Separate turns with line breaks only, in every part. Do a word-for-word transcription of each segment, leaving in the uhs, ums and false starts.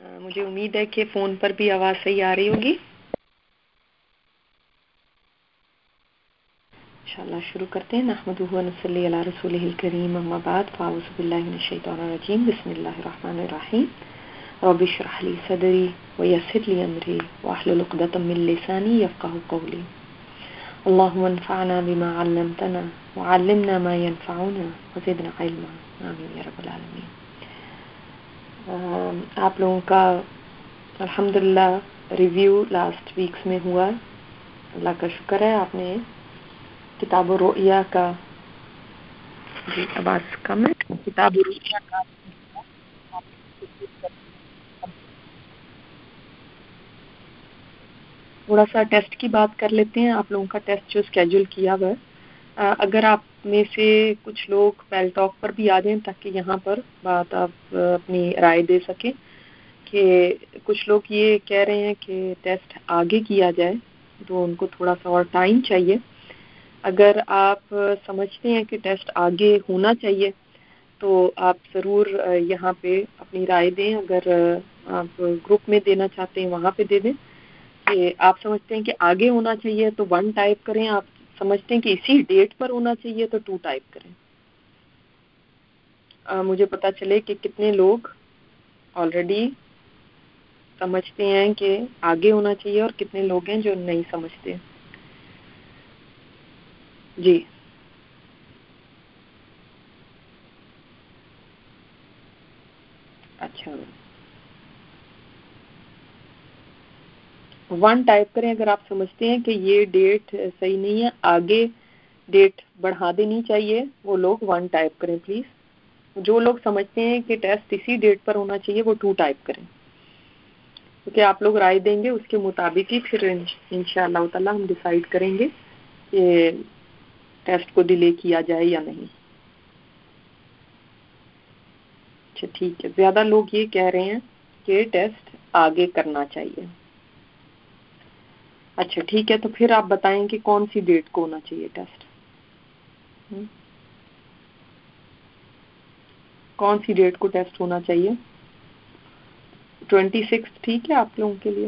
مجھے امید ہے کہ فون پر بھی آواز صحیح آ رہی ہوگی. انشاءاللہ شروع کرتے ہیں. نحمدہ و نصلی علی رسولہ الکریم. اما بعد فاعوذ باللہ من الشیطان الرجیم. بسم اللہ الرحمن الرحیم. رب اشرح لی صدری ویسر لی امری واحلل عقدۃ من لسانی یفقهوا قولی. اللهم انفعنا بما علمتنا وعلمنا ما ينفعنا وزدنا علما. آمین یا رب العالمین. آپ لوگوں کا الحمدللہ ریویو لاسٹ ویکس میں ہوا. اللہ کا شکر ہے. آپ نے کتاب الرؤیا کا جی آواز کم ہے. کتاب الرؤیا کا تھوڑا سا ٹیسٹ کی بات کر لیتے ہیں. آپ لوگوں کا ٹیسٹ جو اسکیجول کیا ہوا ہے، اگر آپ میں سے کچھ لوگ پیل ٹاک پر بھی آ جائیں تاکہ یہاں پر بات آپ اپنی رائے دے سکیں. کہ کچھ لوگ یہ کہہ رہے ہیں کہ ٹیسٹ آگے کیا جائے تو ان کو تھوڑا سا اور ٹائم چاہیے. اگر آپ سمجھتے ہیں کہ ٹیسٹ آگے ہونا چاہیے تو آپ ضرور یہاں پہ اپنی رائے دیں. اگر آپ گروپ میں دینا چاہتے ہیں وہاں پہ دے دیں. کہ آپ سمجھتے ہیں کہ آگے ہونا چاہیے تو ون ٹائپ کریں. آپ سمجھتے ہیں کہ اسی ڈیٹ پر ہونا چاہیے تو ٹو ٹائپ کریں. آ, مجھے پتا چلے کہ کتنے لوگ آلریڈی سمجھتے ہیں کہ آگے ہونا چاہیے اور کتنے لوگ ہیں جو نہیں سمجھتے. جی اچھا ون ٹائپ کریں. اگر آپ سمجھتے ہیں کہ یہ ڈیٹ صحیح نہیں ہے، آگے ڈیٹ بڑھا دینی چاہیے، وہ لوگ ون ٹائپ کریں پلیز. جو لوگ سمجھتے ہیں کہ ٹیسٹ اسی ڈیٹ پر ہونا چاہیے وہ ٹو ٹائپ کریں. کیونکہ آپ لوگ رائے دیں گے اس کے مطابق ہی پھر انشاءاللہ تعالی ہم ڈیسائیڈ کریں گے کہ ٹیسٹ کو ڈیلے کیا جائے یا نہیں. اچھا ٹھیک ہے. زیادہ لوگ یہ کہہ رہے ہیں کہ ٹیسٹ آگے کرنا چاہیے. اچھا ٹھیک ہے. تو پھر آپ بتائیں کہ کون سی ڈیٹ کو ہونا چاہیے ٹیسٹ. کون سی ڈیٹ کو ٹیسٹ ہونا چاہیے؟ ٹوینٹی سکس ٹھیک ہے آپ لوگوں کے لیے؟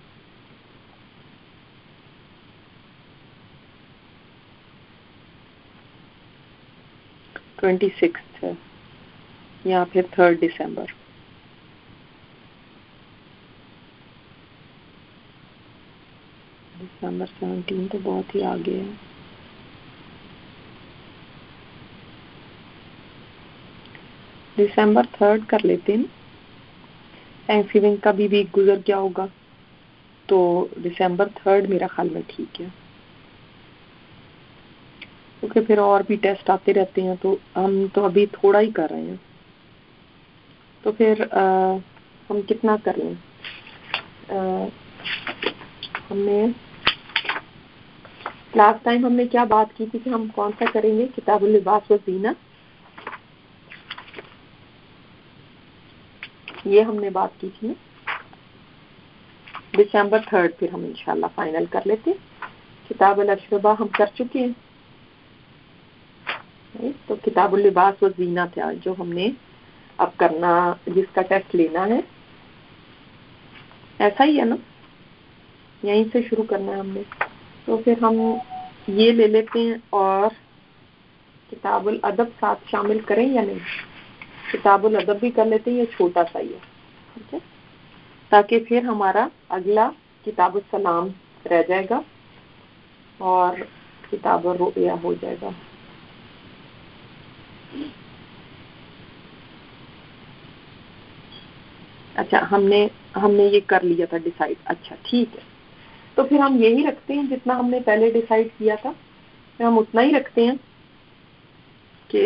ٹوینٹی سکس ہے یا پھر تھرڈ دسمبر؟ دسمبر سیونٹین تو بہت ہی آگے ہے. دسمبر تھرڈ کر لیتے ہیں. تھینکس گیونگ کا بھی ویک گزر گیا ہوگا تو دسمبر تھرڈ میرا خیال میں ٹھیک ہے. کیونکہ پھر اور بھی ٹیسٹ آتے رہتے ہیں تو ہم تو ابھی تھوڑا ہی کر رہے ہیں. تو پھر ہم کتنا کریں؟ ہم نے لاسٹ ٹائم ہم نے کیا بات کی تھی کہ ہم کون سا کریں گے؟ کتاب اللباس و زینت. یہ ہم نے بات کی تھی نا. دسمبر تھرڈ پھر ہم انشاءاللہ فائنل کر لیتے. کتاب الاشربہ ہم کر چکے ہیں تو کتاب اللباس و زینت ہے جو ہم نے اب کرنا، جس کا ٹیسٹ لینا ہے. ایسا ہی ہے نا، یہیں سے شروع کرنا ہے ہم نے. تو پھر ہم یہ لے لیتے ہیں اور کتاب الادب ساتھ شامل کریں یا نہیں؟ کتاب الادب بھی کر لیتے ہیں، یہ چھوٹا سا ہی ہے ٹھیک ہے، تاکہ پھر ہمارا اگلا کتاب السلام رہ جائے گا اور کتاب الرؤیا ہو جائے گا. اچھا ہم نے ہم نے یہ کر لیا تھا ڈیسائیڈ. اچھا ٹھیک ہے. تو پھر ہم یہی رکھتے ہیں جتنا ہم نے پہلے ڈیسائیڈ کیا تھا، پھر ہم اتنا ہی رکھتے ہیں کہ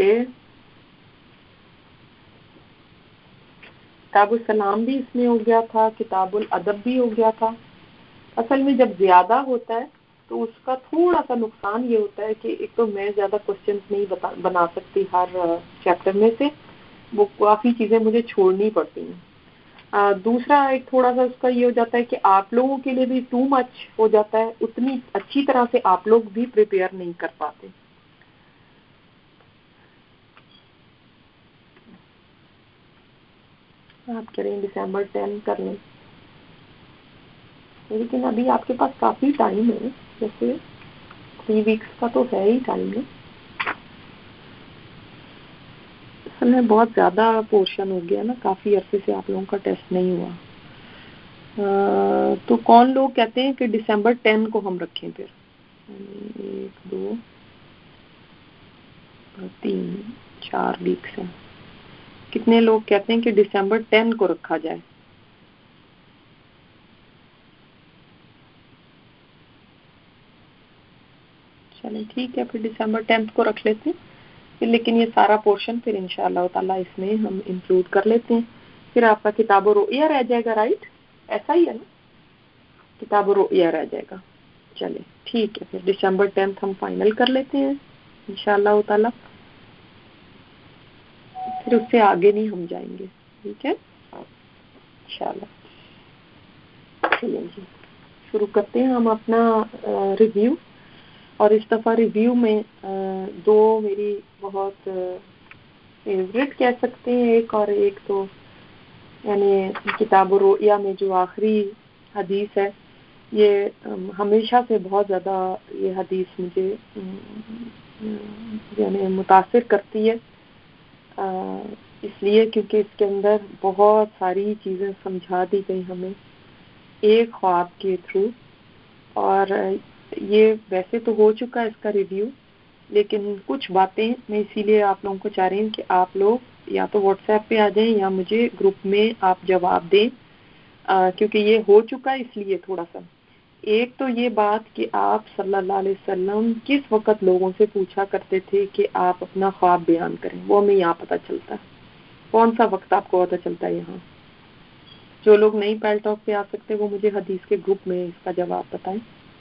کتاب السلام بھی اس میں ہو گیا تھا، کتاب الادب بھی ہو گیا تھا. اصل میں جب زیادہ ہوتا ہے تو اس کا تھوڑا سا نقصان یہ ہوتا ہے کہ ایک تو میں زیادہ کوسچنز نہیں بتا بنا سکتی ہر چیپٹر میں سے، وہ کافی چیزیں مجھے چھوڑنی پڑتی ہیں. آ, دوسرا ایک تھوڑا سا اس کا یہ ہو جاتا ہے کہ آپ لوگوں کے لیے بھی ٹو مچ ہو جاتا ہے، اتنی اچھی طرح سے آپ لوگ بھی پریپیئر نہیں کر پاتے. آپ کہہ رہے ہیں دسمبر ٹین کر لیں، لیکن ابھی آپ کے پاس کافی ٹائم ہے، جیسے تھری ویکس کا تو ہے ہی ٹائم ہے. اصل میں بہت زیادہ پورشن ہو گیا نا، کافی عرصے سے آپ لوگوں کا ٹیسٹ نہیں ہوا. تو کون لوگ کہتے ہیں کہ دسمبر ٹین کو ہم رکھیں؟ پھر ایک دو تین چار ویکس ہیں. کتنے لوگ کہتے ہیں کہ دسمبر ٹین کو رکھا جائے؟ چلیں ٹھیک ہے، پھر دسمبر ٹینتھ کو رکھ لیتے ہیں. پھر لیکن یہ سارا پورشن پھر انشاءاللہ تعالیٰ اس میں ہم انکلوڈ کر لیتے ہیں. پھر آپ کا کتاب و رؤیہ رہ جائے گا، رائٹ؟ ایسا ہی ہے نا، کتاب و رؤیہ رہ جائے گا. چلیں ٹھیک ہے، پھر دسمبر ٹینتھ ہم فائنل کر لیتے ہیں انشاءاللہ تعالیٰ. پھر اس سے آگے نہیں ہم جائیں گے، ٹھیک ہے انشاءاللہ. چلیے جی شروع کرتے ہیں ہم اپنا ریویو. اور اس دفعہ ریویو میں دو میری بہت فیوریٹ کہہ سکتے ہیں، ایک اور ایک تو یعنی کتاب الرؤیا میں جو آخری حدیث ہے، یہ ہمیشہ سے بہت زیادہ یہ حدیث مجھے یعنی متاثر کرتی ہے، اس لیے کیونکہ اس کے اندر بہت ساری چیزیں سمجھا دی گئی ہمیں ایک خواب کے تھرو. اور یہ ویسے تو ہو چکا ہے اس کا ریویو، لیکن کچھ باتیں میں اسی لیے آپ لوگوں کو چاہ رہی ہوں کہ آپ لوگ یا تو واٹس ایپ پہ آ جائیں یا مجھے گروپ میں آپ جواب دیں، کیونکہ یہ ہو چکا ہے. اس لیے تھوڑا سا ایک تو یہ بات کہ آپ صلی اللہ علیہ وسلم کس وقت لوگوں سے پوچھا کرتے تھے کہ آپ اپنا خواب بیان کریں، وہ ہمیں یہاں پتہ چلتا ہے. کون سا وقت آپ کو پتہ چلتا ہے یہاں؟ جو لوگ نہیں پیل ٹاک پہ آ سکتے وہ مجھے حدیث کے گروپ میں اس کا جواب بتائیں.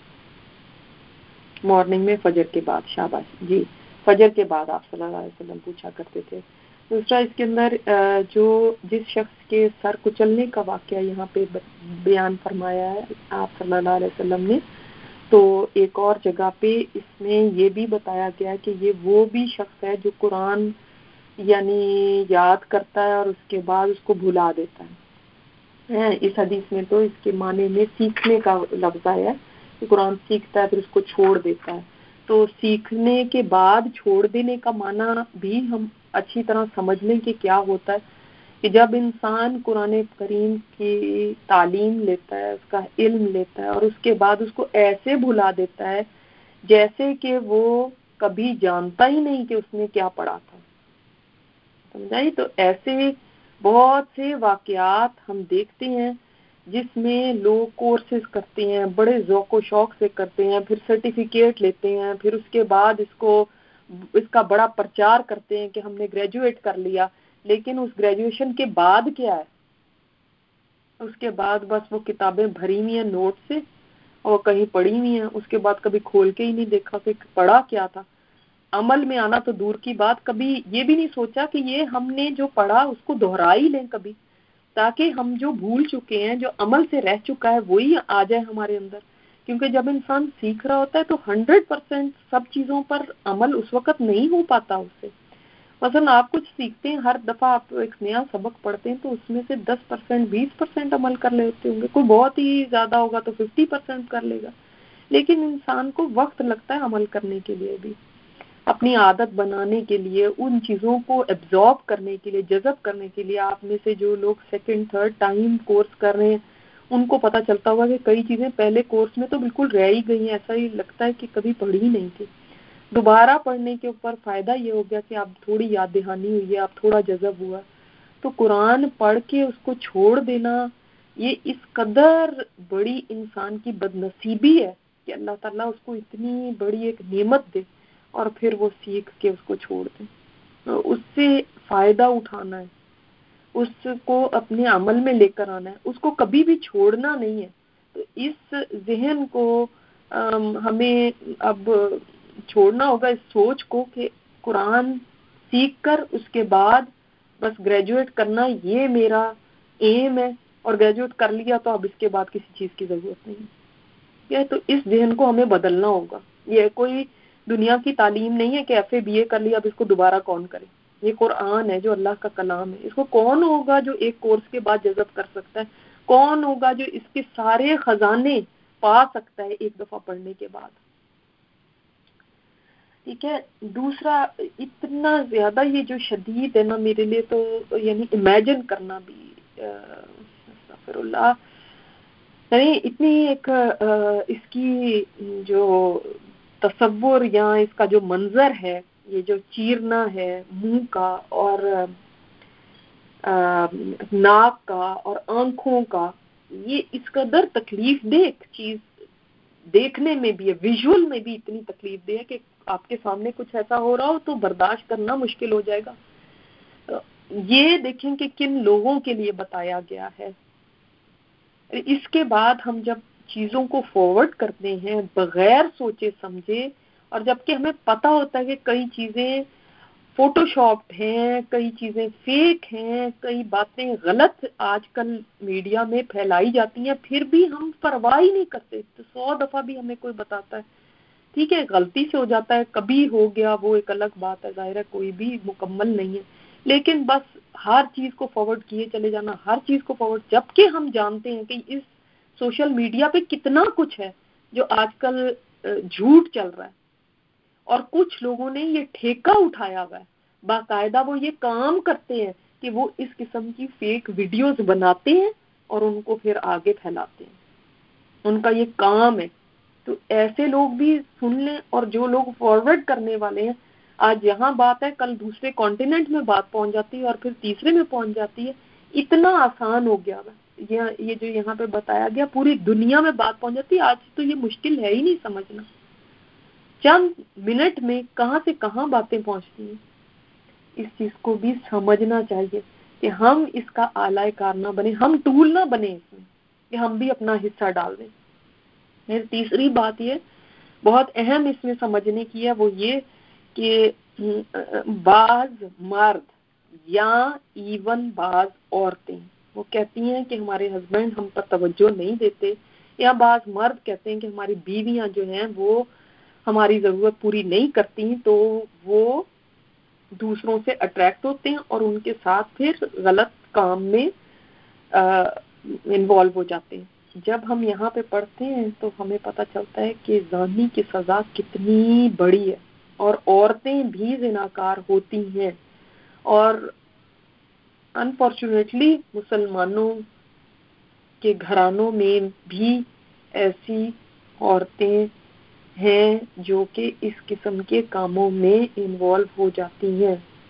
مارننگ میں فجر کے بعد، شاباش جی، فجر کے بعد آپ صلی اللہ علیہ وسلم پوچھا کرتے تھے. دوسرا اس کے اندر جو جس شخص کے سر کچلنے کا واقعہ یہاں پہ بیان فرمایا ہے آپ صلی اللہ علیہ وسلم نے، تو ایک اور جگہ پہ اس میں یہ بھی بتایا گیا کہ یہ وہ بھی شخص ہے جو قرآن یعنی یاد کرتا ہے اور اس کے بعد اس کو بھلا دیتا ہے. اس حدیث میں تو اس کے معنی میں سیکھنے کا لفظ آیا ہے کہ قرآن سیکھتا ہے پھر اس کو چھوڑ دیتا ہے. تو سیکھنے کے بعد چھوڑ دینے کا معنی بھی ہم اچھی طرح سمجھ لیں کہ کیا ہوتا ہے کہ جب انسان قرآن کریم کی تعلیم لیتا ہے، اس کا علم لیتا ہے اور اس کے بعد اس کو ایسے بھلا دیتا ہے جیسے کہ وہ کبھی جانتا ہی نہیں کہ اس نے کیا پڑھا تھا. سمجھائی؟ تو ایسے بہت سے واقعات ہم دیکھتے ہیں جس میں لوگ کورسز کرتے ہیں، بڑے ذوق و شوق سے کرتے ہیں، پھر سرٹیفکیٹ لیتے ہیں، پھر اس کے بعد اس کو اس کا بڑا پرچار کرتے ہیں کہ ہم نے گریجویٹ کر لیا. لیکن اس گریجویشن کے بعد کیا ہے؟ اس کے بعد بس وہ کتابیں بھری ہوئی ہیں نوٹ سے اور کہیں پڑھی ہوئی ہیں، اس کے بعد کبھی کھول کے ہی نہیں دیکھا کہ پڑھا کیا تھا. عمل میں آنا تو دور کی بات، کبھی یہ بھی نہیں سوچا کہ یہ ہم نے جو پڑھا اس کو دہرا ہی لیں کبھی، تاکہ ہم جو بھول چکے ہیں، جو عمل سے رہ چکا ہے، وہی آ جائے ہمارے اندر. کیونکہ جب انسان سیکھ رہا ہوتا ہے تو ہنڈریڈ پرسینٹ سب چیزوں پر عمل اس وقت نہیں ہو پاتا اس سے. مثلا آپ کچھ سیکھتے ہیں، ہر دفعہ آپ ایک نیا سبق پڑھتے ہیں تو اس میں سے دس پرسینٹ بیس پرسینٹ عمل کر لیتے ہوں گے، کوئی بہت ہی زیادہ ہوگا تو ففٹی پرسینٹ کر لے گا. لیکن انسان کو وقت لگتا ہے عمل کرنے کے لیے بھی، اپنی عادت بنانے کے لیے، ان چیزوں کو ایبزارب کرنے کے لیے، جذب کرنے کے لیے. آپ میں سے جو لوگ سیکنڈ تھرڈ ٹائم کورس کر رہے ہیں ان کو پتہ چلتا ہوگا کہ کئی چیزیں پہلے کورس میں تو بالکل رہ ہی گئی ہیں، ایسا ہی لگتا ہے کہ کبھی پڑھی ہی نہیں تھی. دوبارہ پڑھنے کے اوپر فائدہ یہ ہو گیا کہ آپ تھوڑی یاد دہانی ہوئی ہے، آپ تھوڑا جذب ہوا. تو قرآن پڑھ کے اس کو چھوڑ دینا یہ اس قدر بڑی انسان کی بد نصیبی ہے کہ اللہ تعالیٰ اس کو اتنی بڑی ایک نعمت دے اور پھر وہ سیکھ کے اس کو چھوڑ دیں. اس سے فائدہ اٹھانا ہے، اس کو اپنے عمل میں لے کر آنا ہے، اس کو کبھی بھی چھوڑنا نہیں ہے. تو اس ذہن کو ہمیں اب چھوڑنا ہوگا، اس سوچ کو کہ قرآن سیکھ کر اس کے بعد بس گریجویٹ کرنا یہ میرا ایم ہے، اور گریجویٹ کر لیا تو اب اس کے بعد کسی چیز کی ضرورت نہیں ہے. تو اس ذہن کو ہمیں بدلنا ہوگا. یہ کوئی دنیا کی تعلیم نہیں ہے کہ ایف اے بی اے کر لیا اب اس کو دوبارہ کون کرے. یہ قرآن ہے جو اللہ کا کلام ہے، اس کو کون ہوگا جو ایک کورس کے بعد جذب کر سکتا ہے؟ کون ہوگا جو اس کے سارے خزانے پا سکتا ہے ایک دفعہ پڑھنے کے بعد؟ ٹھیک ہے. دوسرا، اتنا زیادہ یہ جو شدید ہے نا میرے لیے، تو یعنی امیجن کرنا بھی استغفر اللہ، یعنی اتنی ایک اس کی جو تصور یا اس کا جو منظر ہے، یہ جو چیرنا ہے منہ کا اور ناک کا اور آنکھوں کا، یہ اس قدر تکلیف دہ ایک چیز دیکھنے میں بھی ہے، ویژول میں بھی اتنی تکلیف دہ ہے کہ آپ کے سامنے کچھ ایسا ہو رہا ہو تو برداشت کرنا مشکل ہو جائے گا. یہ دیکھیں کہ کن لوگوں کے لیے بتایا گیا ہے. اس کے بعد ہم جب چیزوں کو فارورڈ کرتے ہیں بغیر سوچے سمجھے، اور جبکہ ہمیں پتہ ہوتا ہے کہ کئی چیزیں فوٹو شاپڈ ہیں، کئی چیزیں فیک ہیں، کئی باتیں غلط آج کل میڈیا میں پھیلائی جاتی ہیں، پھر بھی ہم پرواہ ہی نہیں کرتے. تو سو دفعہ بھی ہمیں کوئی بتاتا ہے، ٹھیک ہے غلطی سے ہو جاتا ہے، کبھی ہو گیا وہ ایک الگ بات ہے، ظاہر ہے کوئی بھی مکمل نہیں ہے، لیکن بس ہر چیز کو فارورڈ کیے چلے جانا، ہر چیز کو فارورڈ، جبکہ ہم جانتے ہیں کہ اس سوشل میڈیا پہ کتنا کچھ ہے جو آج کل جھوٹ چل رہا ہے، اور کچھ لوگوں نے یہ ٹھیکہ اٹھایا ہوا ہے، باقاعدہ وہ یہ کام کرتے ہیں کہ وہ اس قسم کی فیک ویڈیوز بناتے ہیں اور ان کو پھر آگے پھیلاتے ہیں، ان کا یہ کام ہے. تو ایسے لوگ بھی سن لیں، اور جو لوگ فارورڈ کرنے والے ہیں، آج یہاں بات ہے کل دوسرے کانٹیننٹ میں بات پہنچ جاتی ہے اور پھر تیسرے میں پہنچ جاتی ہے. اتنا آسان ہو گیا ہے یہ جو یہاں پہ بتایا گیا، پوری دنیا میں بات پہنچ جاتی ہے. آج تو یہ مشکل ہے ہی نہیں سمجھنا، چند منٹ میں کہاں سے کہاں باتیں پہنچتی ہیں. اس چیز کو بھی سمجھنا چاہیے کہ ہم اس کا آلہ کار نہ بنے، ہم ٹول نہ بنے اس میں، کہ ہم بھی اپنا حصہ ڈال دیں. میری تیسری بات یہ بہت اہم اس میں سمجھنے کی ہے، وہ یہ کہ بعض مرد یا ایون بعض عورتیں وہ کہتی ہیں کہ ہمارے ہسبینڈ ہم پر توجہ نہیں دیتے، یا بعض مرد کہتے ہیں کہ ہماری بیویاں جو ہیں وہ ہماری ضرورت پوری نہیں کرتی، تو وہ دوسروں سے اٹریکٹ ہوتے ہیں اور ان کے ساتھ پھر غلط کام میں انوالو ہو جاتے ہیں. جب ہم یہاں پہ پڑھتے ہیں تو ہمیں پتہ چلتا ہے کہ زانی کی سزا کتنی بڑی ہے، اور عورتیں بھی زناکار ہوتی ہیں، اور انفارچونیٹلی مسلمانوں کے گھرانوں میں بھی ایسی عورتیں ہیں جو کہ اس قسم کے کاموں میں انوالو ہو جاتی ہیں.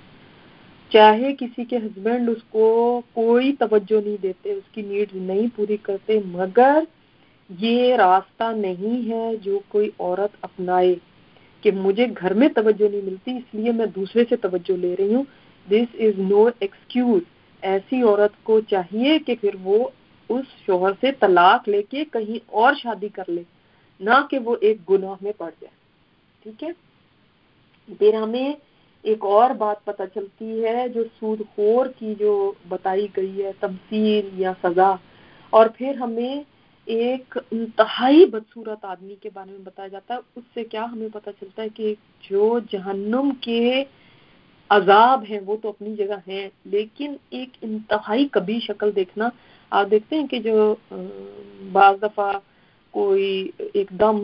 چاہے کسی کے ہسبینڈ اس کو کوئی توجہ نہیں دیتے، اس کی نیڈز نہیں پوری کرتے، مگر یہ راستہ نہیں ہے جو کوئی عورت اپنائے کہ مجھے گھر میں توجہ نہیں ملتی اس لیے میں دوسرے سے توجہ لے رہی ہوں. This is no excuse. ایسی عورت کو چاہیے کہ پھر وہ اس شوہر سے طلاق لے کے کہیں اور شادی کر لے، نہ کہ وہ ایک گناہ میں پڑ جائے. ٹھیک ہے. پھر ہمیں ایک اور بات پتہ چلتی ہے جو سود خور کی جو بتائی گئی ہے تمثیل یا سزا، اور پھر ہمیں ایک انتہائی بدصورت آدمی کے بارے میں بتایا جاتا ہے. اس سے کیا ہمیں پتہ چلتا ہے کہ جو جہنم کے عذاب ہیں وہ تو اپنی جگہ ہیں، لیکن ایک انتہائی کبھی شکل دیکھنا. آپ دیکھتے ہیں کہ جو بعض دفعہ کوئی ایک دم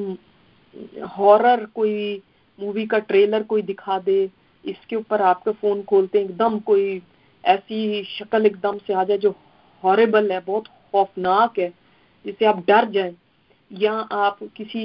ہارر کوئی مووی کا ٹریلر کوئی دکھا دے، اس کے اوپر آپ کا فون کھولتے ہیں ایک دم کوئی ایسی شکل ایک دم سے آ جائے جو ہارریبل ہے، بہت خوفناک ہے، جس سے آپ ڈر جائیں، یا آپ کسی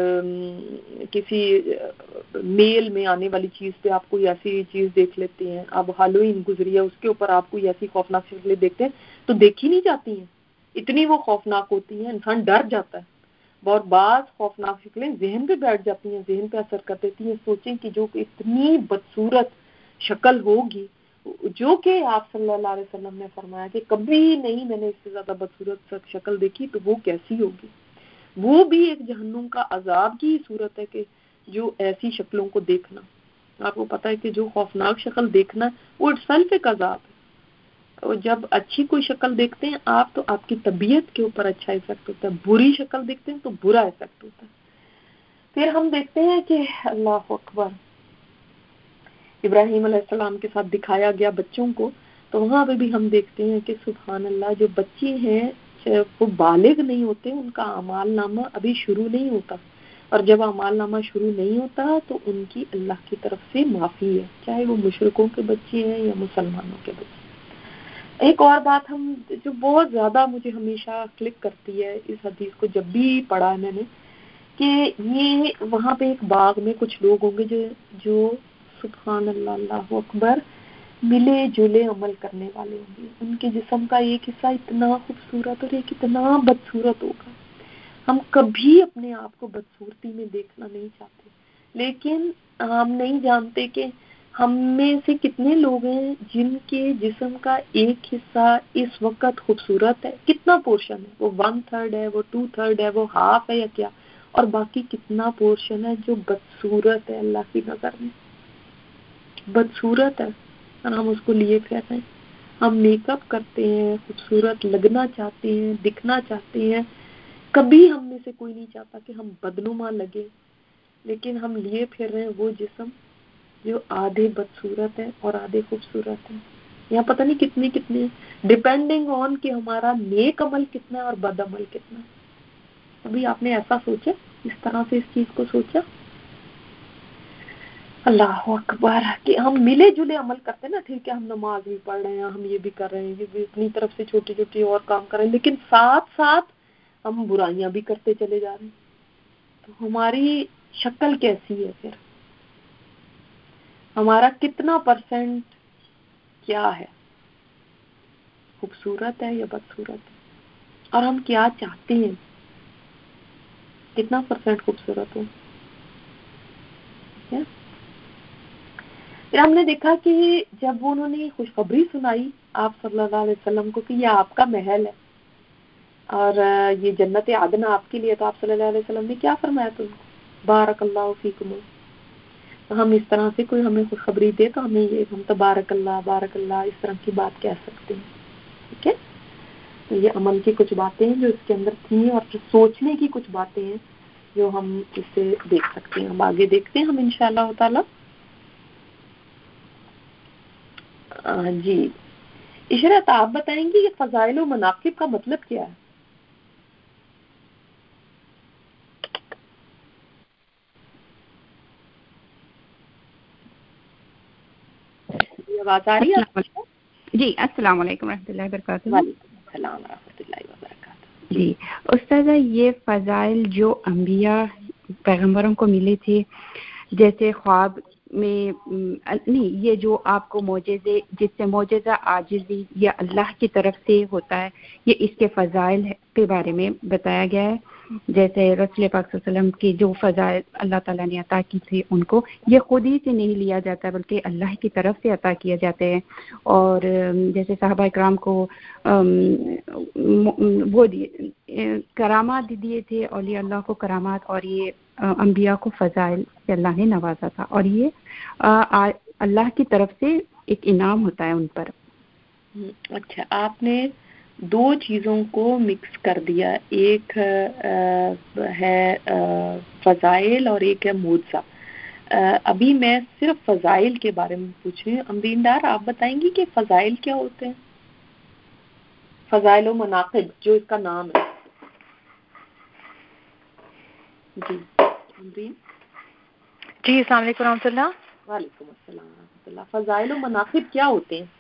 کسی میل میں آنے والی چیز پہ آپ کوئی ایسی چیز دیکھ لیتے ہیں. اب ہالوئین گزری ہے، اس کے اوپر آپ کوئی ایسی خوفناک شکلیں دیکھتے ہیں تو دیکھی نہیں جاتی ہیں، اتنی وہ خوفناک ہوتی ہیں، انسان ڈر جاتا ہے. اور بعض خوفناک شکلیں ذہن پہ بیٹھ جاتی ہیں، ذہن پہ اثر کر دیتی ہیں. سوچیں کہ جو اتنی بدصورت شکل ہوگی، جو کہ آپ صلی اللہ علیہ وسلم نے فرمایا کہ کبھی نہیں میں نے اس سے زیادہ بدصورت شکل دیکھی، تو وہ کیسی ہوگی. وہ بھی ایک جہنم کا عذاب کی صورت ہے کہ جو ایسی شکلوں کو دیکھنا. آپ کو پتا ہے کہ جو خوفناک شکل دیکھنا وہ اٹ سیلف ایک عذاب ہے. اور جب اچھی کوئی شکل دیکھتے ہیں آپ تو آپ کی طبیعت کے اوپر اچھا افیکٹ ہوتا ہے، بری شکل دیکھتے ہیں تو برا افیکٹ ہوتا ہے. پھر ہم دیکھتے ہیں کہ اللہ اکبر، ابراہیم علیہ السلام کے ساتھ دکھایا گیا بچوں کو، تو وہاں پہ بھی ہم دیکھتے ہیں کہ سبحان اللہ جو بچے ہیں وہ بالغ نہیں ہوتے، ان کا اعمال نامہ ابھی شروع نہیں ہوتا، اور جب اعمال نامہ شروع نہیں ہوتا تو ان کی اللہ کی طرف سے معافی ہے، چاہے وہ مشرکوں کے بچے ہیں یا مسلمانوں کے بچے۔ ایک اور بات ہم جو بہت زیادہ مجھے ہمیشہ کلک کرتی ہے اس حدیث کو جب بھی پڑھا ہے میں نے، کہ یہ وہاں پہ ایک باغ میں کچھ لوگ ہوں گے جو جو سبحان اللہ اللہ اکبر ملے جلے عمل کرنے والے ہوں گے، ان کے جسم کا ایک حصہ اتنا خوبصورت اور ایک اتنا بدصورت ہوگا۔ ہم کبھی اپنے آپ کو بدصورتی میں دیکھنا نہیں چاہتے، لیکن ہم نہیں جانتے کہ ہم میں سے کتنے لوگ ہیں جن کے جسم کا ایک حصہ اس وقت خوبصورت ہے، کتنا پورشن ہے، وہ ون تھرڈ ہے، وہ ٹو تھرڈ ہے، وہ ہاف ہے یا کیا، اور باقی کتنا پورشن ہے جو بدصورت ہے اللہ کی نظر میں، بدصورت ہے، اور ہم اس کو لیے پھر رہے ہیں۔ ہم میک اپ کرتے ہیں، خوبصورت لگنا چاہتے ہیں، دکھنا چاہتے ہیں، کبھی ہم میں سے کوئی نہیں چاہتا کہ ہم بدنما لگے، لیکن ہم لیے پھر رہے ہیں وہ جسم جو آدھے بدصورت ہے اور آدھے خوبصورت ہے۔ یہاں پتہ نہیں کتنے کتنے ڈیپینڈنگ آن کہ ہمارا نیک عمل کتنا ہے اور بد عمل کتنا ہے۔ ابھی آپ نے ایسا سوچا، اس طرح سے اس چیز کو سوچا؟ اللہ اکبر کہ ہم ملے جلے عمل کرتے ہیں نا، ٹھیک ہے ہم نماز بھی پڑھ رہے ہیں، ہم یہ بھی کر رہے ہیں، یہ بھی اپنی طرف سے چھوٹی چھوٹی اور کام کر رہے ہیں، لیکن ساتھ ساتھ ہم برائیاں بھی کرتے چلے جا رہے ہیں۔ تو ہماری شکل کیسی ہے پھر؟ ہمارا کتنا پرسنٹ کیا ہے؟ خوبصورت ہے یا بدصورت ہے؟ اور ہم کیا چاہتے ہیں؟ کتنا پرسنٹ خوبصورت ہو؟ پھر ہم نے دیکھا کہ جب انہوں نے خوشخبری سنائی آپ صلی اللہ علیہ وسلم کو کہ یہ آپ کا محل ہے اور یہ جنت عدن آپ کے لیے، تو آپ صلی اللہ علیہ وسلم نے کیا فرمایا تم کو؟ بارک اللہ فیکم۔ تو ہم اس طرح سے کوئی ہمیں خوشخبری دے تو ہمیں یہ ہم تو بارک اللہ بارک اللہ اس طرح کی بات کہہ سکتے ہیں، ٹھیک ہے؟ تو یہ عمل کی کچھ باتیں ہیں جو اس کے اندر تھیں، اور جو سوچنے کی کچھ باتیں ہیں جو ہم اس سے دیکھ سکتے ہیں۔ ہم آگے دیکھتے ہیں ہم انشاءاللہ تعالی۔ جی عشرت آپ بتائیں گی یہ فضائل و مناقب کا مطلب کیا ہے؟ آواز آ رہی ہے؟
جی السلام علیکم رحمۃ اللہ وبرکاتہ۔
وعلیکم السلام ورحمۃ اللہ وبرکاتہ۔
جی استاذہ، یہ فضائل جو انبیاء پیغمبروں کو ملے تھے، جیسے خواب میں نہیں، یہ جو آپ کو معجزے جس سے معجزہ عاجزی یا اللہ کی طرف سے ہوتا ہے، یہ اس کے فضائل کے بارے میں بتایا گیا ہے۔ جیسے رسول پاک صلی اللہ علیہ وسلم کی جو فضائل اللہ تعالیٰ نے عطا کی تھی ان کو یہ خود ہی سے نہیں لیا جاتا بلکہ اللہ کی طرف سے عطا کیے جاتے ہیں۔ اور جیسے صحابہ کرام کو وہ کرامات دیے تھے، اولیاء اللہ کو کرامات، اور یہ انبیاء کو فضائل سے اللہ نے نوازا تھا، اور یہ اللہ کی طرف سے ایک انعام ہوتا ہے ان پر۔
اچھا، آپ نے دو چیزوں کو مکس کر دیا، ایک ہے فضائل اور ایک ہے معجزہ۔ ابھی میں صرف فضائل کے بارے میں پوچھ رہی ہوں۔ امبین ڈار آپ بتائیں گی کہ فضائل کیا ہوتے ہیں؟ فضائل و مناقب جو اس کا نام ہے۔ جی امبین
جی السلام علیکم ورحمۃ اللہ۔
وعلیکم السلام ورحمۃ اللہ۔ فضائل و مناقب کیا ہوتے ہیں؟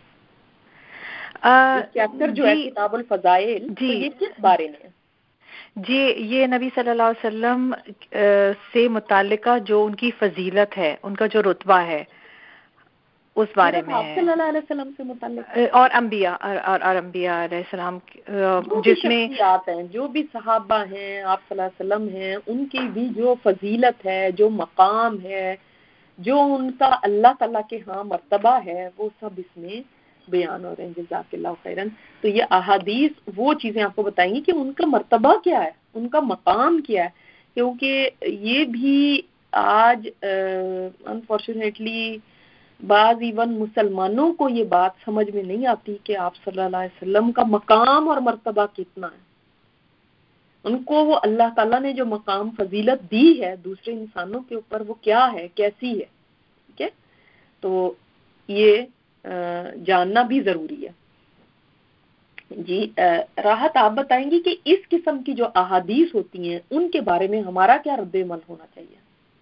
چیپٹر جو ہے کتاب الفضائل،
جی
یہ کس بارے میں ہے؟
جی یہ نبی صلی اللہ علیہ وسلم سے متعلقہ جو ان کی فضیلت ہے، ان کا جو رتبہ ہے اس بارے میں ہے،
صلی اللہ علیہ وسلم سے متعلق
اور انبیاء اور انبیاء علیہ السلام
جس میں شخصیات ہیں، جو بھی صحابہ ہیں، آپ صلی اللہ علیہ وسلم ہیں، ان کی بھی جو فضیلت ہے، جو مقام ہے، جو ان کا اللہ تعالیٰ کے ہاں مرتبہ ہے، وہ سب اس میں بیان ہو رہے ہیں۔ جزاک اللہ خیرن۔ تو یہ احادیث وہ چیزیں آپ کو بتائیں گی کہ ان کا مرتبہ کیا ہے، ان کا مقام کیا ہے، کیونکہ یہ بھی آج انفارچونیٹلی بعض ایون مسلمانوں کو یہ بات سمجھ میں نہیں آتی کہ آپ صلی اللہ علیہ وسلم کا مقام اور مرتبہ کتنا ہے۔ ان کو وہ اللہ تعالیٰ نے جو مقام فضیلت دی ہے دوسرے انسانوں کے اوپر، وہ کیا ہے، کیسی ہے، ٹھیک ہے؟ تو یہ جاننا بھی ضروری ہے. جی راحت آپ بتائیں گی کہ اس قسم کی جو احادیث ہوتی ہیں ان کے بارے میں ہمارا کیا رد عمل ہونا چاہیے؟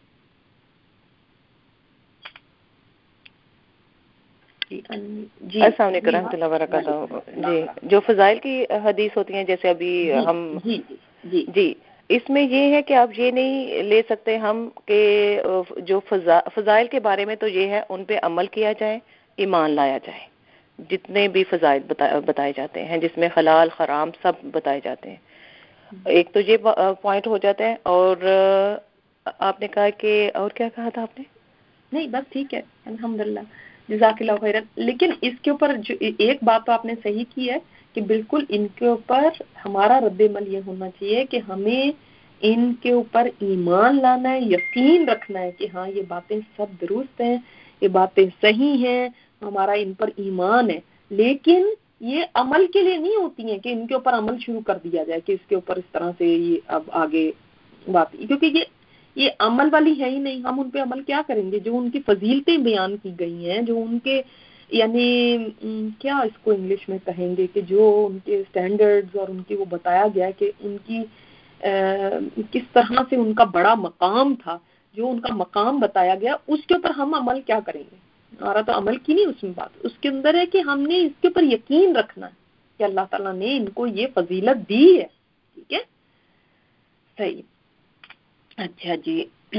جی السلام علیکم ورحمۃ اللہ وبرکاتہ. جی جو فضائل کی حدیث ہوتی ہیں جیسے ابھی ہم
جی جی
جی اس میں یہ ہے کہ آپ یہ نہیں لے سکتے ہم کہ جو فضائل کے بارے میں تو یہ ہے ان پہ عمل کیا جائے, ایمان لایا جائے. جتنے بھی فضائل بتائے جاتے ہیں جس میں حلال حرام سب بتائے جاتے ہیں, ایک تو یہ پوائنٹ ہو جاتا ہے. اور آپ نے کہا کہ اور کیا کہا تھا آپ نے؟
نہیں بس ٹھیک ہے الحمدللہ جزاک اللہ خیرا. لیکن اس کے اوپر جو ایک بات تو آپ نے صحیح کی ہے کہ بالکل ان کے اوپر ہمارا رد عمل یہ ہونا چاہیے کہ ہمیں ان کے اوپر ایمان لانا ہے, یقین رکھنا ہے کہ ہاں یہ باتیں سب درست ہیں, یہ باتیں صحیح ہیں, ہمارا ان پر ایمان ہے. لیکن یہ عمل کے لیے نہیں ہوتی ہیں کہ ان کے اوپر عمل شروع کر دیا جائے کہ اس کے اوپر اس طرح سے یہ اب آگے بات, کیونکہ یہ یہ عمل والی ہے ہی نہیں. ہم ان پہ عمل کیا کریں گے؟ جو ان کی فضیلتیں بیان کی گئی ہیں, جو ان کے یعنی کیا اس کو انگلش میں کہیں گے کہ جو ان کے سٹینڈرڈز اور ان کی وہ بتایا گیا کہ ان کی کس طرح سے ان کا بڑا مقام تھا, جو ان کا مقام بتایا گیا, اس کے اوپر ہم عمل کیا کریں گے؟ ہمارا تو عمل کی نہیں اس میں بات, اس کے اندر ہے کہ ہم نے اس کے اوپر یقین رکھنا ہے کہ اللہ تعالیٰ نے ان کو یہ فضیلت دی ہے. ٹھیک ہے صحیح. اچھا جی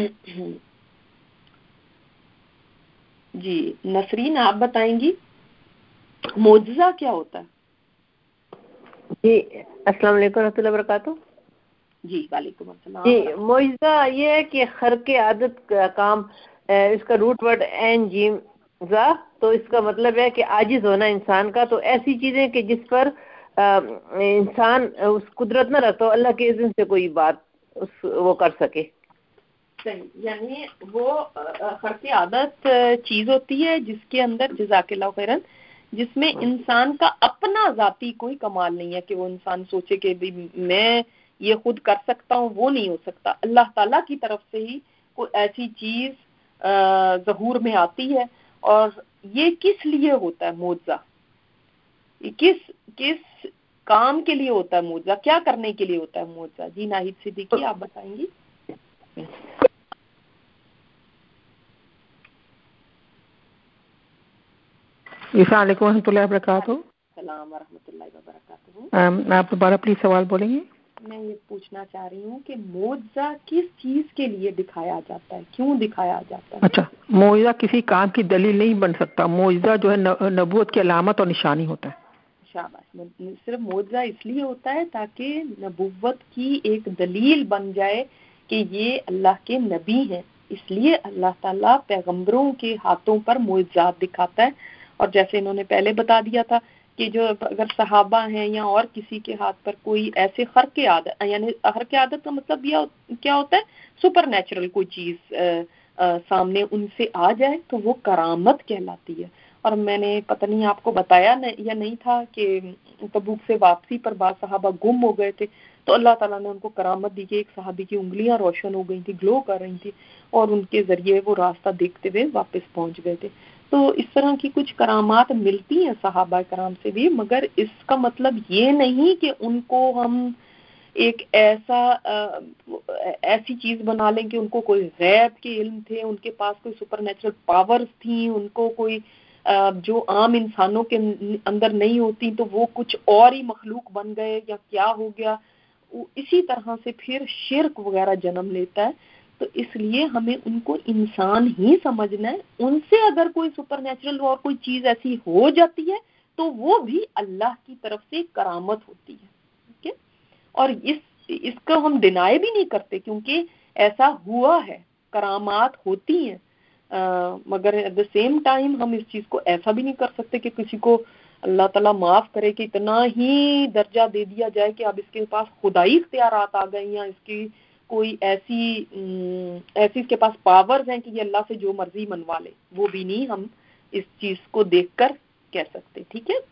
جی نسرین آپ بتائیں گی معجزہ کیا ہوتا ہے؟
جی السلام علیکم ورحمۃ اللہ وبرکاتہ.
جی وعلیکم السلام.
جی معجزہ یہ ہے کہ خرق عادت کا کام, اس کا روٹ ورڈ این جیم زا, تو اس کا مطلب ہے کہ عاجز ہونا انسان کا. تو ایسی چیزیں کہ جس پر انسان اس قدرت نہ رہتا, اللہ کے اذن سے کوئی بات اس وہ کر سکے.
صحیح, یعنی وہ خرق عادت چیز ہوتی ہے جس کے اندر جزاک اللہ خیرن جس میں انسان کا اپنا ذاتی کوئی کمال نہیں ہے کہ وہ انسان سوچے کہ میں یہ خود کر سکتا ہوں, وہ نہیں ہو سکتا. اللہ تعالیٰ کی طرف سے ہی کوئی ایسی چیز ظہور میں آتی ہے. اور یہ کس لیے ہوتا ہے معجزہ؟ یہ کس کس کام کے لیے ہوتا ہے معجزہ؟ کیا کرنے کے لیے ہوتا ہے معجزہ؟ جی ناہید صدیقی آپ بتائیں گی.
السلام علیکم ورحمۃ اللہ وبرکاتہ.
السلام ورحمۃ اللہ وبرکاتہ.
آپ دوبارہ پلیز سوال بولیں گے؟
میں یہ پوچھنا چاہ رہی ہوں کہ معجزہ کس چیز کے لیے دکھایا جاتا ہے, کیوں دکھایا جاتا ہے؟
اچھا, معجزہ کسی کام کی دلیل نہیں بن سکتا. معجزہ جو ہے نبوت کی علامت اور نشانی ہوتا ہے.
شاباش. صرف معجزہ اس لیے ہوتا ہے تاکہ نبوت کی ایک دلیل بن جائے کہ یہ اللہ کے نبی ہیں. اس لیے اللہ تعالیٰ پیغمبروں کے ہاتھوں پر معجزات دکھاتا ہے. اور جیسے انہوں نے پہلے بتا دیا تھا کہ جو اگر صحابہ ہیں یا اور کسی کے ہاتھ پر کوئی ایسے خرق عادت, یعنی خرق عادت کا مطلب یہ کیا ہوتا ہے؟ سپر نیچرل کوئی چیز سامنے ان سے آ جائے تو وہ کرامت کہلاتی ہے. اور میں نے پتہ نہیں آپ کو بتایا یا نہیں تھا کہ تبوک سے واپسی پر بعض صحابہ گم ہو گئے تھے, تو اللہ تعالیٰ نے ان کو کرامت دی کہ ایک صحابی کی انگلیاں روشن ہو گئی تھی, گلو کر رہی تھی, اور ان کے ذریعے وہ راستہ دیکھتے ہوئے واپس پہنچ گئے تھے. تو اس طرح کی کچھ کرامات ملتی ہیں صحابہ کرام سے بھی, مگر اس کا مطلب یہ نہیں کہ ان کو ہم ایک ایسا ایسی چیز بنا لیں کہ ان کو کوئی غیب کے علم تھے, ان کے پاس کوئی سپر نیچرل پاورز تھیں, ان کو کوئی جو عام انسانوں کے اندر نہیں ہوتی, تو وہ کچھ اور ہی مخلوق بن گئے یا کیا ہو گیا. اسی طرح سے پھر شرک وغیرہ جنم لیتا ہے. تو اس لیے ہمیں ان کو انسان ہی سمجھنا ہے. ان سے اگر کوئی سپر نیچرل اور کوئی چیز ایسی ہو جاتی ہے تو وہ بھی اللہ کی طرف سے کرامت ہوتی ہے. ٹھیک ہے, اور اس اس کو ہم ڈینائی بھی نہیں کرتے کیونکہ ایسا ہوا ہے, کرامات ہوتی ہیں. آ, مگر ایٹ دا سیم ٹائم ہم اس چیز کو ایسا بھی نہیں کر سکتے کہ کسی کو اللہ تعالیٰ معاف کرے کہ اتنا ہی درجہ دے دیا جائے کہ اب اس کے پاس خدائی اختیارات آ گئے, یا اس کی کوئی ایسی ایسی اس کے پاس پاورز ہیں کہ یہ اللہ سے جو مرضی منوا لے. وہ بھی نہیں ہم اس چیز کو دیکھ کر کہہ سکتے. ٹھیک ہے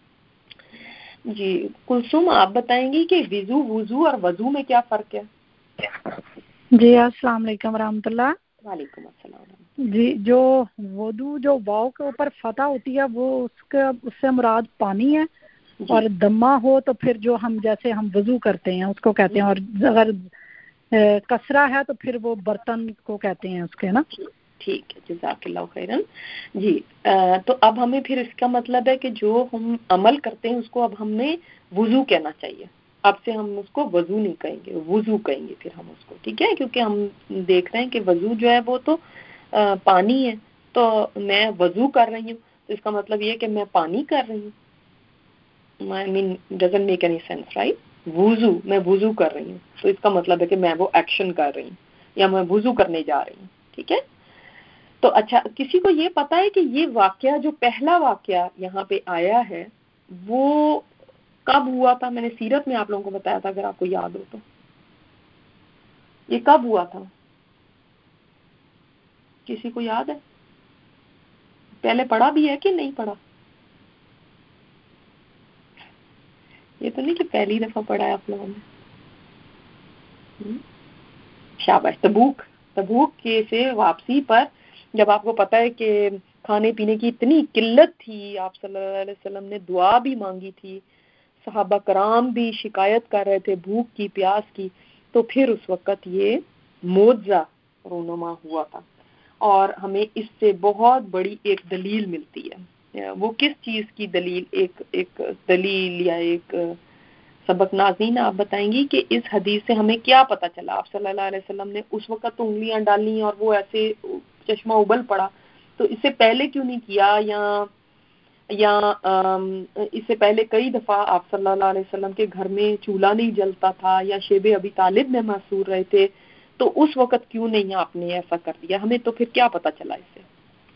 جی. کلثوم آپ بتائیں گی کہ وضو وضو اور وضو میں کیا فرق ہے؟
جی السلام علیکم ورحمۃ اللہ.
وعلیکم السلام.
جی جو وضو جو واؤ کے اوپر فتح ہوتی ہے وہ اس کا اس سے مراد پانی ہے، اور دمہ ہو تو پھر جو ہم جیسے ہم وضو کرتے ہیں اس کو کہتے ہیں، اور اگر کسرہ ہے تو پھر وہ برتن کو کہتے ہیں اس کے نا.
ٹھیک ہے، جزاک اللہ خیرن. جی تو اب ہمیں پھر اس کا مطلب ہے کہ جو ہم عمل کرتے ہیں اس کو اب ہمیں وضو کہنا چاہیے. اب سے ہم اس کو وضو نہیں کہیں گے، وضو کہیں گے پھر ہم اس کو، ٹھیک ہے، کیونکہ ہم دیکھ رہے ہیں کہ وضو جو ہے وہ تو پانی ہے، تو میں وضو کر رہی ہوں تو اس کا مطلب یہ ہے کہ میں پانی کر رہی ہوں. I mean doesn't make any sense, right? وضو، میں وضو کر رہی ہوں تو اس کا مطلب ہے کہ میں وہ ایکشن کر رہی ہوں یا میں وضو کرنے جا رہی ہوں، ٹھیک ہے. تو اچھا کسی کو یہ پتا ہے کہ یہ واقعہ جو پہلا واقعہ یہاں پہ آیا ہے وہ کب ہوا تھا؟ میں نے سیرت میں آپ لوگوں کو بتایا تھا، اگر آپ کو یاد ہو تو یہ کب ہوا تھا؟ کسی کو یاد ہے؟ پہلے پڑھا بھی ہے کہ نہیں پڑھا؟ یہ تو نہیں کہ پہلی دفعہ پڑھا ہے آپ لوگوں نے. شاباش. تبوک تبوک کے سے واپسی پر جب آپ کو پتا ہے کہ کھانے پینے کی اتنی قلت تھی، آپ صلی اللہ علیہ وسلم نے دعا بھی مانگی تھی، صحابہ کرام بھی شکایت کر رہے تھے بھوک کی پیاس کی، تو پھر اس وقت یہ معجزہ رونما ہوا تھا. اور ہمیں اس سے بہت بڑی ایک دلیل ملتی ہے. وہ کس چیز کی دلیل؟ ایک ایک دلیل یا ایک سبق. ناظرین آپ بتائیں گی کہ اس حدیث سے ہمیں کیا پتہ چلا؟ آپ صلی اللہ علیہ وسلم نے اس وقت تو انگلیاں ڈالی اور وہ ایسے چشمہ ابل پڑا، تو اس سے پہلے کیوں نہیں کیا؟ یا یا اس سے پہلے کئی دفعہ آپ صلی اللہ علیہ وسلم کے گھر میں چولہا نہیں جلتا تھا یا شیب ابی طالب میں محصور رہے تھے، تو اس وقت کیوں نہیں آپ نے ایسا کر دیا؟ ہمیں تو پھر کیا پتہ چلا اس سے؟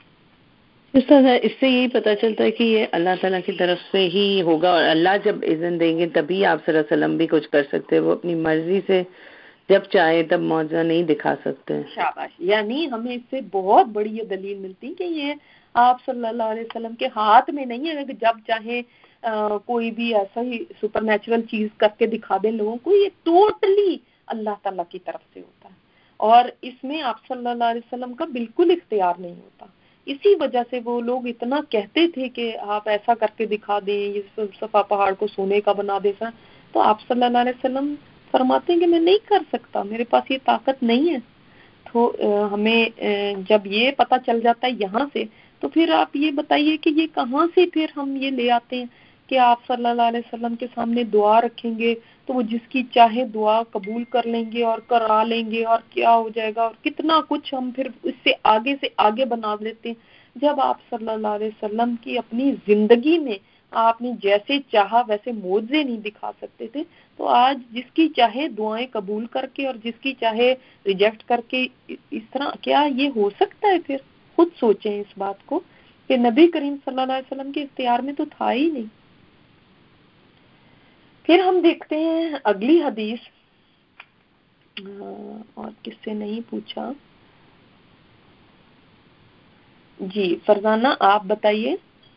اس طرح اس سے یہی پتہ چلتا ہے کہ یہ اللہ تعالیٰ کی طرف سے ہی ہوگا، اور اللہ جب اذن دیں گے تبھی آپ صلی اللہ علیہ وسلم بھی کچھ کر سکتے ہیں. وہ اپنی مرضی سے جب چاہے تب معجزہ نہیں دکھا سکتے.
شاباش. یعنی ہمیں اس سے بہت بڑی یہ دلیل ملتی کہ یہ آپ صلی اللہ علیہ وسلم کے ہاتھ میں نہیں ہے کہ جب چاہے کوئی بھی ایسا ہی سپر نیچرل چیز کر کے دکھا دے لوگوں کو. یہ ٹوٹلی اللہ تعالیٰ کی طرف سے ہوتا ہے، اور اس میں آپ صلی اللہ علیہ وسلم کا بالکل اختیار نہیں ہوتا. اسی وجہ سے وہ لوگ اتنا کہتے تھے کہ آپ ایسا کر کے دکھا دیں، یہ صفا پہاڑ کو سونے کا بنا دے سا. تو آپ صلی اللہ علیہ وسلم فرماتے ہیں کہ میں نہیں کر سکتا، میرے پاس یہ طاقت نہیں ہے. تو ہمیں جب یہ پتہ چل جاتا ہے یہاں سے، تو پھر آپ یہ بتائیے کہ یہ کہاں سے پھر ہم یہ لے آتے ہیں کہ آپ صلی اللہ علیہ وسلم کے سامنے دعا رکھیں گے تو وہ جس کی چاہے دعا قبول کر لیں گے اور کرا لیں گے اور کیا ہو جائے گا، اور کتنا کچھ ہم پھر اس سے آگے سے آگے بنا لیتے ہیں. جب آپ صلی اللہ علیہ وسلم کی اپنی زندگی میں آپ نے جیسے چاہا ویسے معجزے نہیں دکھا سکتے تھے، تو آج جس کی چاہے دعائیں قبول کر کے اور جس کی چاہے ریجیکٹ کر کے اس طرح کیا یہ ہو سکتا ہے؟ پھر خود سوچیں اس بات کو کہ نبی کریم صلی اللہ علیہ وسلم کے اختیار میں تو تھا ہی نہیں. پھر ہم دیکھتے ہیں اگلی حدیث، اور کس سے نہیں پوچھا. جی فرزانہ آپ بتائیے،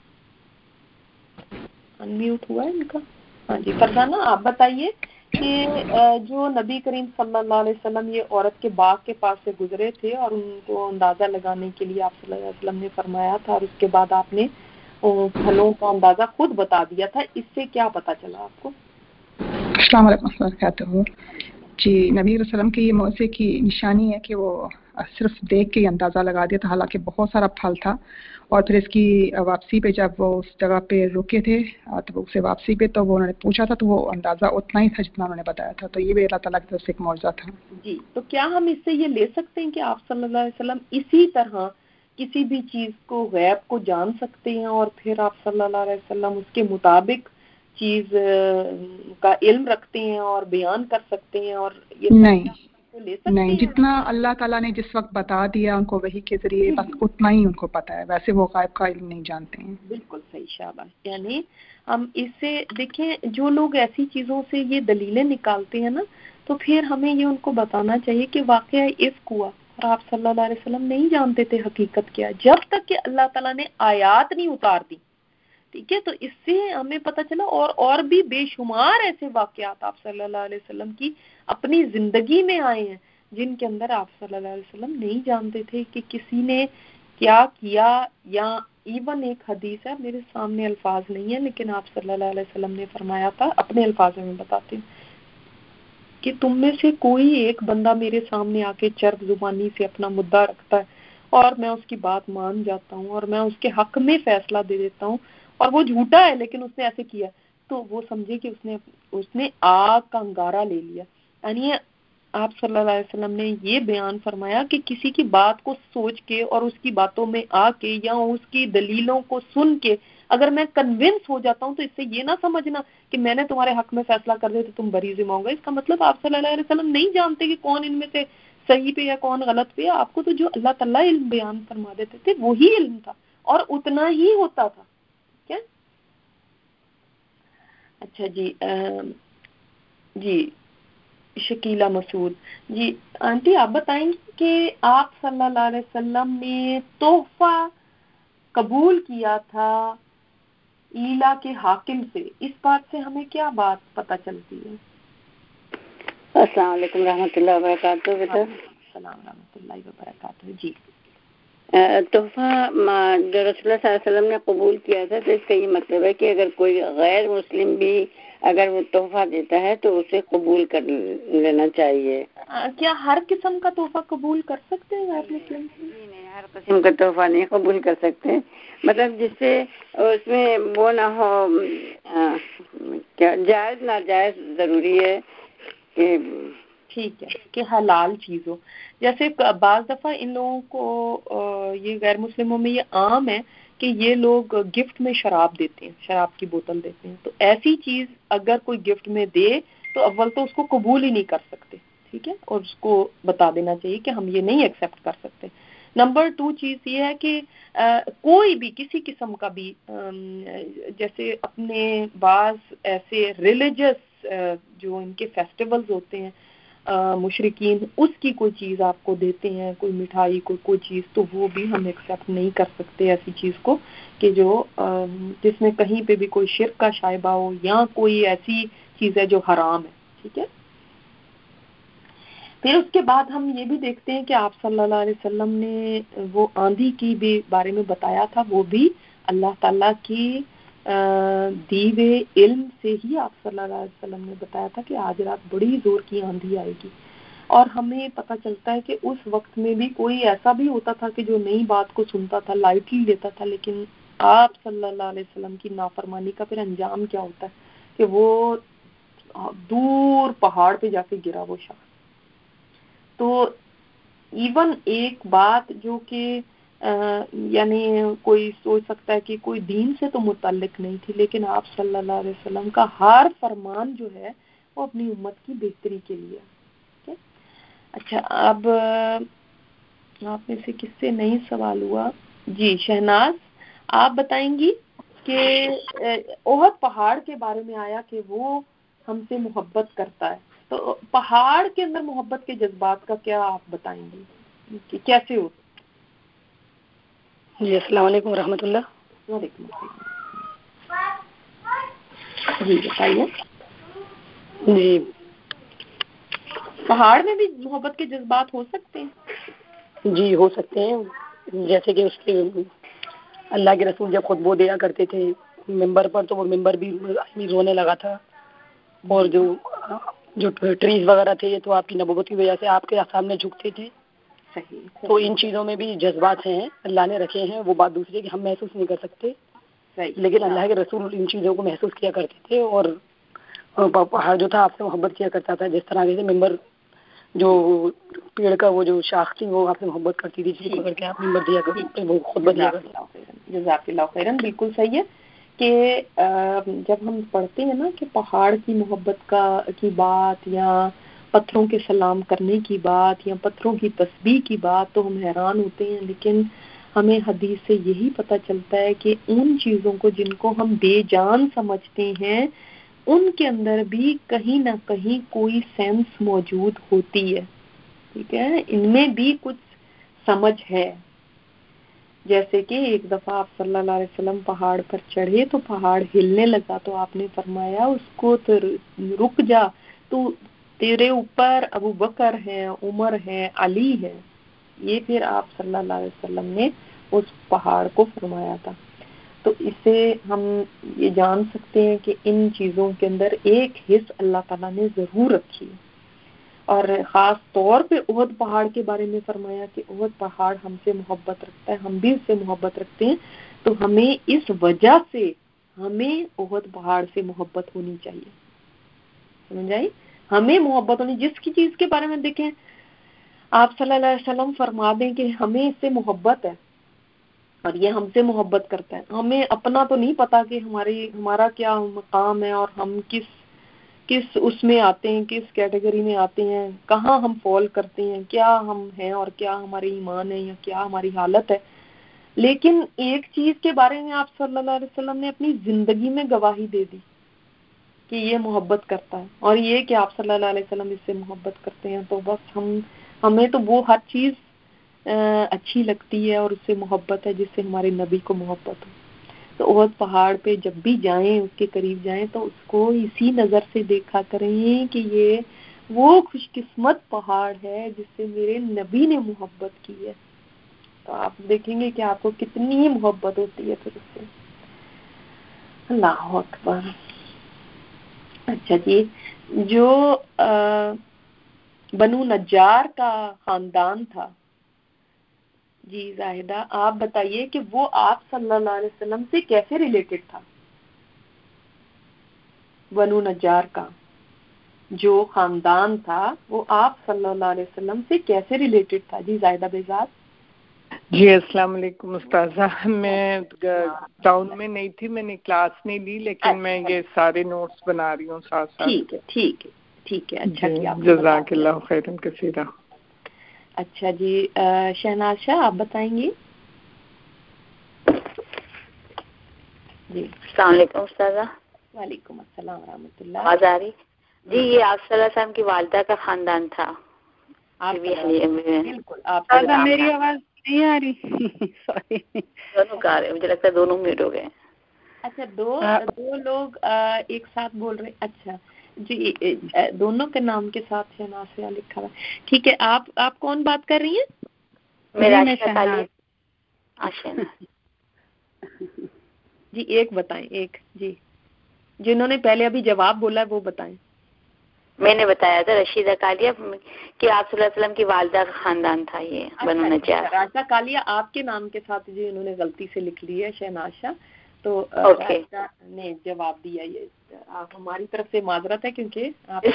انمیوٹ ہوا ہے ان کا. ہاں جی فرزانہ آپ بتائیے کہ جو نبی کریم صلی اللہ علیہ وسلم یہ عورت کے باغ کے پاس سے گزرے تھے اور ان کو اندازہ لگانے کے لیے آپ صلی اللہ علیہ وسلم نے فرمایا تھا، اور اس کے بعد آپ نے پھلوں کا اندازہ خود بتا دیا تھا، اس سے کیا پتا چلا آپ کو؟
السلام علیکم و رحمۃ اللہ. جی نبی علیہ وسلم کی یہ معجزے کی نشانی ہے کہ وہ صرف دیکھ کے اندازہ لگا دیا تھا، حالانکہ بہت سارا پھل تھا. اور پھر اس کی واپسی پہ جب وہ اس جگہ پہ رکے تھے تو اسے واپسی پہ تو وہ انہوں نے پوچھا تھا تو وہ اندازہ اتنا ہی تھا جتنا انہوں نے بتایا تھا. تو یہ بھی اللہ تعالیٰ کی طرف سے ایک معجزہ تھا.
جی تو کیا ہم اس سے یہ لے سکتے ہیں کہ آپ صلی اللہ علیہ وسلم اسی طرح کسی بھی چیز کو غیب کو جان سکتے ہیں اور پھر آپ صلی اللہ علیہ وسلم اس کے مطابق چیز کا علم رکھتے ہیں اور بیان کر سکتے ہیں؟ اور یہ
نہیں
لے سکتے
نہیں
ہیں؟
جتنا اللہ تعالیٰ نے جس وقت بتا دیا ان کو وحی کے ذریعے بس اتنا ہی ان کو پتا ہے، ویسے وہ غائب کا علم نہیں جانتے ہیں.
بالکل صحیح شاباش. یعنی ہم اس سے دیکھیں جو لوگ ایسی چیزوں سے یہ دلیلیں نکالتے ہیں نا، تو پھر ہمیں یہ ان کو بتانا چاہیے کہ واقعہ افک ہوا اور آپ صلی اللہ علیہ وسلم نہیں جانتے تھے حقیقت کیا جب تک کہ اللہ تعالیٰ نے آیات نہیں اتار دی. ٹھیک ہے، تو اس سے ہمیں پتہ چلا. اور اور بھی بے شمار ایسے واقعات آپ صلی اللہ علیہ وسلم کی اپنی زندگی میں آئے ہیں جن کے اندر آپ صلی اللہ علیہ وسلم نہیں جانتے تھے کہ کسی نے کیا کیا، یا ایون ایک حدیث ہے، میرے سامنے الفاظ نہیں ہے لیکن آپ صلی اللہ علیہ وسلم نے فرمایا تھا، اپنے الفاظ میں بتاتی ہوں، کہ تم میں سے کوئی ایک بندہ میرے سامنے آ کے چرب زبانی سے اپنا مدعا رکھتا ہے اور میں اس کی بات مان جاتا ہوں اور میں اس کے حق میں فیصلہ دے دیتا ہوں اور وہ جھوٹا ہے لیکن اس نے ایسے کیا، تو وہ سمجھے کہ اس نے اس نے آگ کا انگارہ لے لیا۔ یعنی آپ صلی اللہ علیہ وسلم نے یہ بیان فرمایا کہ کسی کی بات کو سوچ کے اور اس کی باتوں میں آ کے یا اس کی دلیلوں کو سن کے اگر میں کنونس ہو جاتا ہوں تو اس سے یہ نہ سمجھنا کہ میں نے تمہارے حق میں فیصلہ کر دیا تو تم بری ذمہ ہوگا۔ اس کا مطلب آپ صلی اللہ علیہ وسلم نہیں جانتے کہ کون ان میں سے صحیح پہ یا کون غلط پہ، آپ کو تو جو اللہ تعالیٰ علم بیان فرما دیتے تھے وہی علم تھا اور اتنا ہی ہوتا تھا۔ کیا اچھا جی جی شکیلہ مسعود جی، آنٹی آپ بتائیں گی کہ آپ صلی اللہ علیہ وسلم نے تحفہ قبول کیا تھا ایلا کے حاکم سے، اس بات سے ہمیں کیا بات پتہ چلتی ہے؟
السلام علیکم رحمۃ اللہ وبرکاتہ۔ بیٹا
السلام رحمۃ اللہ وبرکاتہ۔ جی
تحفہ جو رسول اللہ صلی اللہ علیہ وسلم نے قبول کیا تھا، تو اس کا یہ مطلب ہے کہ اگر کوئی غیر مسلم بھی اگر وہ تحفہ دیتا ہے تو اسے قبول کر لینا چاہیے۔
کیا ہر قسم کا تحفہ قبول کر سکتے ہیں غیر مسلم؟
نہیں نہیں، ہر قسم کا تحفہ نہیں قبول کر سکتے، مطلب جس سے اس میں وہ نہ ہو کیا جائز ناجائز ضروری ہے کہ
ٹھیک ہے کہ حلال چیز ہو۔ جیسے بعض دفعہ ان لوگوں کو یہ غیر مسلموں میں یہ عام ہے کہ یہ لوگ گفٹ میں شراب دیتے ہیں، شراب کی بوتل دیتے ہیں، تو ایسی چیز اگر کوئی گفٹ میں دے تو اول تو اس کو قبول ہی نہیں کر سکتے، ٹھیک ہے، اور اس کو بتا دینا چاہیے کہ ہم یہ نہیں ایکسیپٹ کر سکتے۔ نمبر ٹو چیز یہ ہے کہ آ, کوئی بھی کسی قسم کا بھی آ, جیسے اپنے بعض ایسے ریلیجس جو ان کے فیسٹیولز ہوتے ہیں مشرکین، اس کی کوئی چیز آپ کو دیتے ہیں، کوئی مٹھائی کوئی کوئی چیز، تو وہ بھی ہم ایکسیپٹ نہیں کر سکتے ایسی چیز کو کہ جو جس میں کہیں پہ بھی کوئی شرک کا شائبہ ہو یا کوئی ایسی چیز ہے جو حرام ہے، ٹھیک ہے۔ پھر اس کے بعد ہم یہ بھی دیکھتے ہیں کہ آپ صلی اللہ علیہ وسلم نے وہ آندھی کی بھی بارے میں بتایا تھا، وہ بھی اللہ تعالیٰ کی دی ہوئے علم سے ہی آپ صلی اللہ علیہ وسلم نے بتایا تھا کہ آج رات بڑی زور کی آندھی آئے گی، اور ہمیں پتہ چلتا ہے کہ اس وقت میں بھی کوئی ایسا بھی ہوتا تھا کہ جو نئی بات کو سنتا تھا لائٹلی لیتا تھا، لیکن آپ صلی اللہ علیہ وسلم کی نافرمانی کا پھر انجام کیا ہوتا ہے کہ وہ دور پہاڑ پہ جا کے گرا وہ شخص۔ تو ایون ایک بات جو کہ یعنی کوئی سوچ سکتا ہے کہ کوئی دین سے تو متعلق نہیں تھی، لیکن آپ صلی اللہ علیہ وسلم کا ہر فرمان جو ہے وہ اپنی امت کی بہتری کے لیے۔ اچھا، اب آپ میں سے کس سے نہیں سوال ہوا؟ جی شہناز آپ بتائیں گی کہ احد پہاڑ کے بارے میں آیا کہ وہ ہم سے محبت کرتا ہے، تو پہاڑ کے اندر محبت کے جذبات کا کیا آپ بتائیں گی کہ کیسے ہو؟
جی السلام علیکم ورحمۃ اللہ۔
وعلیکم السلام، جی بتائیے۔
جی
پہاڑ میں بھی محبت کے جذبات ہو سکتے ہیں؟
جی ہو سکتے ہیں، جیسے کہ اس کے اللہ کے رسول جب خطبہ دیا کرتے تھے ممبر پر تو وہ ممبر بھی رونے لگا تھا، اور جو جو ٹریز وغیرہ تھے تو آپ کی نبوت کی وجہ سے آپ کے سامنے جھکتے تھے۔
صحیح،
تو ان چیزوں میں بھی جذبات ہیں اللہ نے رکھے ہیں، وہ بات دوسری کہ ہم محسوس نہیں کر سکتے، لیکن اللہ کے رسول ان چیزوں کو محسوس کیا کرتے تھے، اور پہاڑ جو تھا آپ سے محبت کیا کرتا تھا، جس طرح سے ممبر جو پیڑ کا وہ جو شاخ تھی وہ آپ سے محبت کرتی تھی، جس کو پکڑ کے آپ ممبر دیا کرتے، وہ خطبہ دیا کرتے۔
جزاک اللہ خیرن، بالکل صحیح ہے کہ جب ہم پڑھتے ہیں نا کہ پہاڑ کی محبت کا کی بات یا پتھروں کے سلام کرنے کی بات یا پتھروں کی تسبیح کی بات تو ہم حیران ہوتے ہیں، لیکن ہمیں حدیث سے یہی پتہ چلتا ہے کہ ان چیزوں کو جن کو ہم بے جان سمجھتے ہیں ان کے اندر بھی کہیں نہ کہیں کوئی سینس موجود ہوتی ہے، ٹھیک ہے، ان میں بھی کچھ سمجھ ہے۔ جیسے کہ ایک دفعہ آپ صلی اللہ علیہ وسلم پہاڑ پر چڑھے تو پہاڑ ہلنے لگا، تو آپ نے فرمایا اس کو تو رک جا، تو تیرے اوپر ابو بکر ہے، عمر ہے، علی ہے. یہ پھر آپ صلی اللہ علیہ وسلم نے اس پہاڑ کو فرمایا تھا. تو اسے ہم یہ جان سکتے ہیں کہ ان چیزوں کے اندر ایک حص اللہ تعالیٰ نے ضرور رکھی ہے. اور خاص طور پہ احد پہاڑ کے بارے میں فرمایا کہ احد پہاڑ ہم سے محبت رکھتا ہے، ہم بھی اس سے محبت رکھتے ہیں. تو ہمیں اس وجہ سے ہمیں احد پہاڑ سے محبت ہونی چاہیے. سمجھ آئی؟ ہمیں محبت ہونی، جس کی چیز کے بارے میں دیکھیں آپ صلی اللہ علیہ وسلم فرما دیں کہ ہمیں اس سے محبت ہے اور یہ ہم سے محبت کرتا ہے. ہمیں اپنا تو نہیں پتا کہ ہماری ہمارا کیا مقام ہے اور ہم کس کس اس میں آتے ہیں، کس کیٹیگری میں آتے ہیں، کہاں ہم فال کرتے ہیں، کیا ہم ہیں اور کیا ہماری ایمان ہے یا کیا ہماری حالت ہے. لیکن ایک چیز کے بارے میں آپ صلی اللہ علیہ وسلم نے اپنی زندگی میں گواہی دے دی کہ یہ محبت کرتا ہے، اور یہ کہ آپ صلی اللہ علیہ وسلم اس سے محبت کرتے ہیں. تو بس ہم ہمیں تو وہ ہر چیز اچھی لگتی ہے اور اس سے محبت ہے جس سے ہمارے نبی کو محبت ہو. تو احد پہاڑ پہ جب بھی جائیں، اس کے قریب جائیں، تو اس کو اسی نظر سے دیکھا کریں کہ یہ وہ خوش قسمت پہاڑ ہے جس سے میرے نبی نے محبت کی ہے. تو آپ دیکھیں گے کہ آپ کو کتنی محبت ہوتی ہے پھر اس سے. اللہ اکبر. اچھا جی، جو بنو نجار کا خاندان تھا، جی زاہدہ آپ بتائیے کہ وہ آپ صلی اللہ علیہ وسلم سے کیسے ریلیٹڈ تھا؟ بنو نجار کا جو خاندان تھا وہ آپ صلی اللہ علیہ وسلم سے کیسے ریلیٹڈ تھا؟ جی زاہدہ بہزاد.
جی السلام علیکم استاذہ. میں ٹاؤن میں نہیں تھی، میں نے کلاس نہیں لی، لیکن میں یہ سارے نوٹس بنا رہی ہوں ساتھ ساتھ.
ٹھیک ہے ٹھیک ہے ٹھیک ہے اچھا کیا.
جزاک اللہ خیرا کثیرا.
اچھا جی شہناز شاہ آپ بتائیں گی. جی
السلام علیکم استاذہ.
وعلیکم السلام ورحمۃ اللہ.
آواز آ رہی؟ جی یہ آپ صلی اللہ علیہ وسلم کی والدہ کا خاندان تھا.
بالکل. آپ
میری آواز نہیں آ رہی؟ سوری.
دونوں کا رہے، مجھے لگتا ہے دونوں میوٹ ہو گئے.
اچھا دو دو لوگ ایک ساتھ بول رہے. اچھا جی دونوں کے نام کے ساتھ شہناز سے لکھا ہوا. ٹھیک ہے. آپ آپ کون بات کر رہی ہیں؟
میرا
جی ایک بتائیں. ایک جی جنہوں نے پہلے ابھی جواب بولا ہے وہ بتائیں.
میں نے بتایا تھا رشیدہ کالیا کہ آپ صلی اللہ علیہ وسلم کی والدہ کا خاندان تھا یہ بنو نجار.
راشدہ کالیا آپ کے نام کے ساتھ جی انہوں نے غلطی سے لکھ لی ہے شہناز شاہ. تو راشدہ نے جواب دیا. یہ آپ ہماری طرف سے معذرت ہے کیونکہ آپ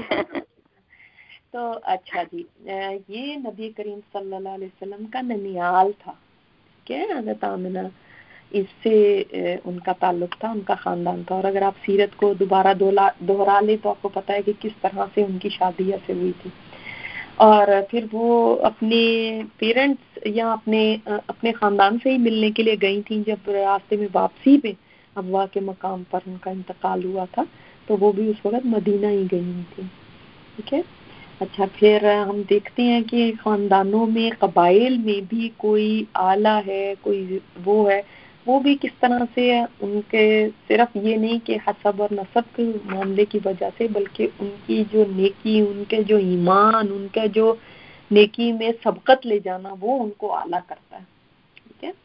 تو اچھا جی یہ نبی کریم صلی اللہ علیہ وسلم کا ننیال تھا. ٹھیک ہے. حضرت آمنہ اس سے ان کا تعلق تھا، ان کا خاندان تھا. اور اگر آپ سیرت کو دوبارہ دوہرا لیں تو آپ کو پتہ ہے کہ کس طرح سے ان کی شادی ایسے ہوئی تھی. اور پھر وہ اپنے پیرنٹس یا اپنے اپنے خاندان سے ہی ملنے کے لیے گئی تھیں. جب راستے میں واپسی پہ ابوا کے مقام پر ان کا انتقال ہوا تھا تو وہ بھی اس وقت مدینہ ہی گئی ہوئی تھی. ٹھیک ہے. اچھا پھر ہم دیکھتے ہیں کہ خاندانوں میں قبائل میں بھی کوئی آلہ ہے، کوئی وہ ہے، وہ بھی کس طرح سے ان کے صرف یہ نہیں کہ حسب اور نسب کے معاملے کی وجہ سے، بلکہ ان کی جو نیکی، ان کے جو ایمان، ان کا جو نیکی میں سبقت لے جانا وہ ان کو اعلیٰ کرتا ہے. ٹھیک ہے.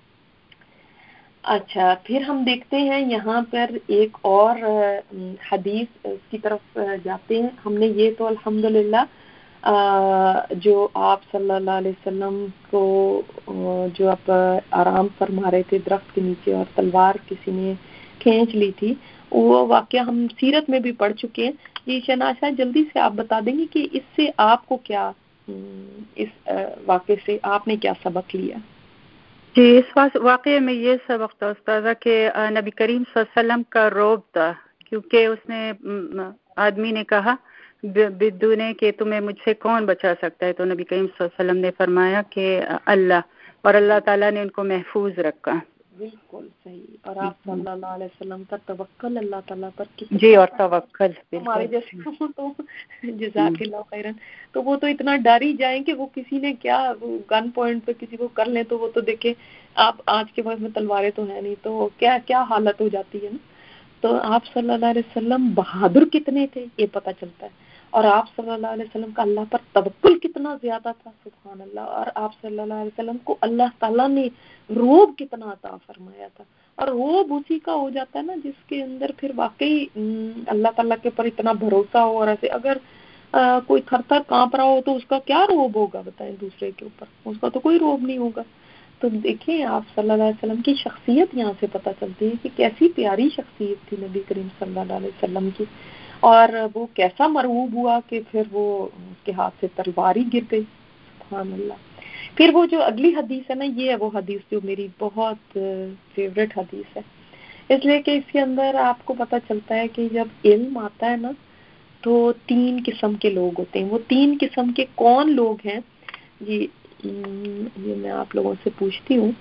اچھا پھر ہم دیکھتے ہیں یہاں پر ایک اور حدیث کی طرف جاتے ہیں. ہم نے یہ تو الحمدللہ جو آپ صلی اللہ علیہ وسلم کو جو آپ آرام فرما رہے تھے درخت کے نیچے اور تلوار کسی نے کھینچ لی تھی، وہ واقعہ ہم سیرت میں بھی پڑھ چکے ہیں. یہ شہناز شاہ جلدی سے آپ بتا دیں گے کہ اس سے آپ کو کیا، اس واقعے سے آپ نے کیا سبق لیا؟
جی اس واقعے میں یہ سبق تھا استاذہ کہ نبی کریم صلی اللہ علیہ وسلم کا روب تھا، کیونکہ اس نے آدمی نے کہا بدونے کہ تمہیں مجھ سے کون بچا سکتا ہے، تو نبی کریم صلی اللہ علیہ وسلم نے فرمایا کہ اللہ، اور اللہ تعالیٰ نے ان کو محفوظ رکھا.
بالکل صحیح. اور آپ صلی اللہ علیہ وسلم کا توکل اللہ تعالیٰ پر
جی اور توکل
ہمارے جیسے تو جزاک اللہ خیرن تو وہ تو اتنا ڈر ہی جائیں کہ وہ کسی نے کیا گن پوائنٹ پہ کسی کو کر لیں تو وہ تو دیکھیں آپ آج کے وقت میں تلواریں تو ہیں نہیں تو کیا کیا حالت ہو جاتی ہے نا. تو آپ صلی اللہ علیہ وسلم بہادر کتنے تھے یہ پتہ چلتا ہے. اور آپ صلی اللہ علیہ وسلم کا اللہ پر توکل کتنا زیادہ تھا، سبحان اللہ. اور آپ صلی اللہ علیہ وسلم کو اللہ تعالیٰ نے روب کتنا عطا فرمایا تھا. اور روب اسی کا ہو جاتا ہے نا جس کے اندر پھر واقعی اللہ تعالیٰ کے اوپر اتنا بھروسہ ہو. اور ایسے اگر آ, کوئی تھر تھر کانپ رہا ہو تو اس کا کیا روب ہوگا بتائیں دوسرے کے اوپر، اس کا تو کوئی روب نہیں ہوگا. تو دیکھیں آپ صلی اللہ علیہ وسلم کی شخصیت یہاں سے پتہ چلتی ہے کہ کیسی پیاری شخصیت تھی نبی کریم صلی اللہ علیہ وسلم کی. اور وہ کیسا مرعوب ہوا کہ پھر وہ اس کے ہاتھ سے تلوار ہی گر گئی، سبحان اللہ. پھر وہ جو اگلی حدیث ہے نا، یہ ہے وہ حدیث جو میری بہت فیوریٹ حدیث ہے، اس لیے کہ اس کے اندر آپ کو پتہ چلتا ہے کہ جب علم آتا ہے نا تو تین قسم کے لوگ ہوتے ہیں. وہ تین قسم کے کون لوگ ہیں؟ جی یہ میں آپ لوگوں سے پوچھتی ہوں،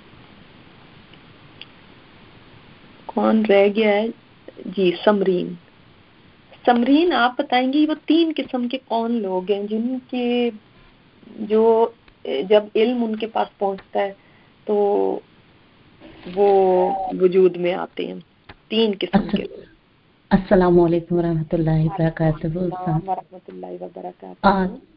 کون رہ گیا ہے؟ جی سمرین. سمرین آپ بتائیں گی وہ تین قسم کے کون لوگ ہیں جن کے جو جب علم ان کے پاس پہنچتا ہے تو وہ وجود میں آتے ہیں؟ تین قسم کے لوگ.
السلام علیکم ورحمۃ اللہ وبرکاتہ.
ورحمۃ اللہ وبرکاتہ.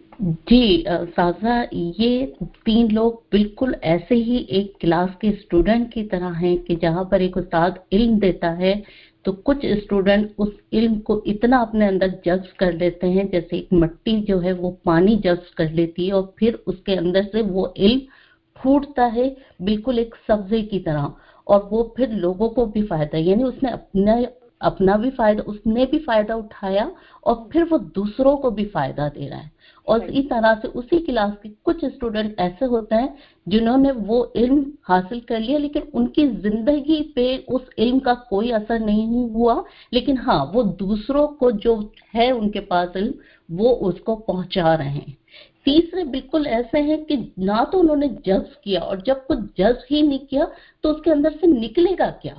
جی سازا، یہ تین لوگ بالکل ایسے ہی ایک کلاس کے اسٹوڈنٹ کی طرح ہیں کہ جہاں پر ایک استاد علم دیتا ہے تو کچھ اسٹوڈنٹ اس علم کو اتنا اپنے اندر جذب کر لیتے ہیں جیسے ایک مٹی جو ہے وہ پانی جذب کر لیتی ہے، اور پھر اس کے اندر سے وہ علم پھوٹتا ہے بالکل ایک سبزے کی طرح، اور وہ پھر لوگوں کو بھی فائدہ، یعنی اس نے اپنا اپنا بھی فائدہ اس نے بھی فائدہ اٹھایا اور پھر وہ دوسروں کو بھی فائدہ دے رہا ہے. اور اسی طرح سے اسی کلاس کے کچھ اسٹوڈنٹ ایسے ہوتے ہیں جنہوں نے وہ علم حاصل کر لیا لیکن ان کی زندگی پہ اس علم کا کوئی اثر نہیں ہوا، لیکن ہاں وہ دوسروں کو جو ہے ان کے پاس علم وہ اس کو پہنچا رہے ہیں. تیسرے بالکل ایسے ہیں کہ نہ تو انہوں نے جذب کیا، اور جب کچھ جذب ہی نہیں کیا تو اس کے اندر سے نکلے گا کیا؟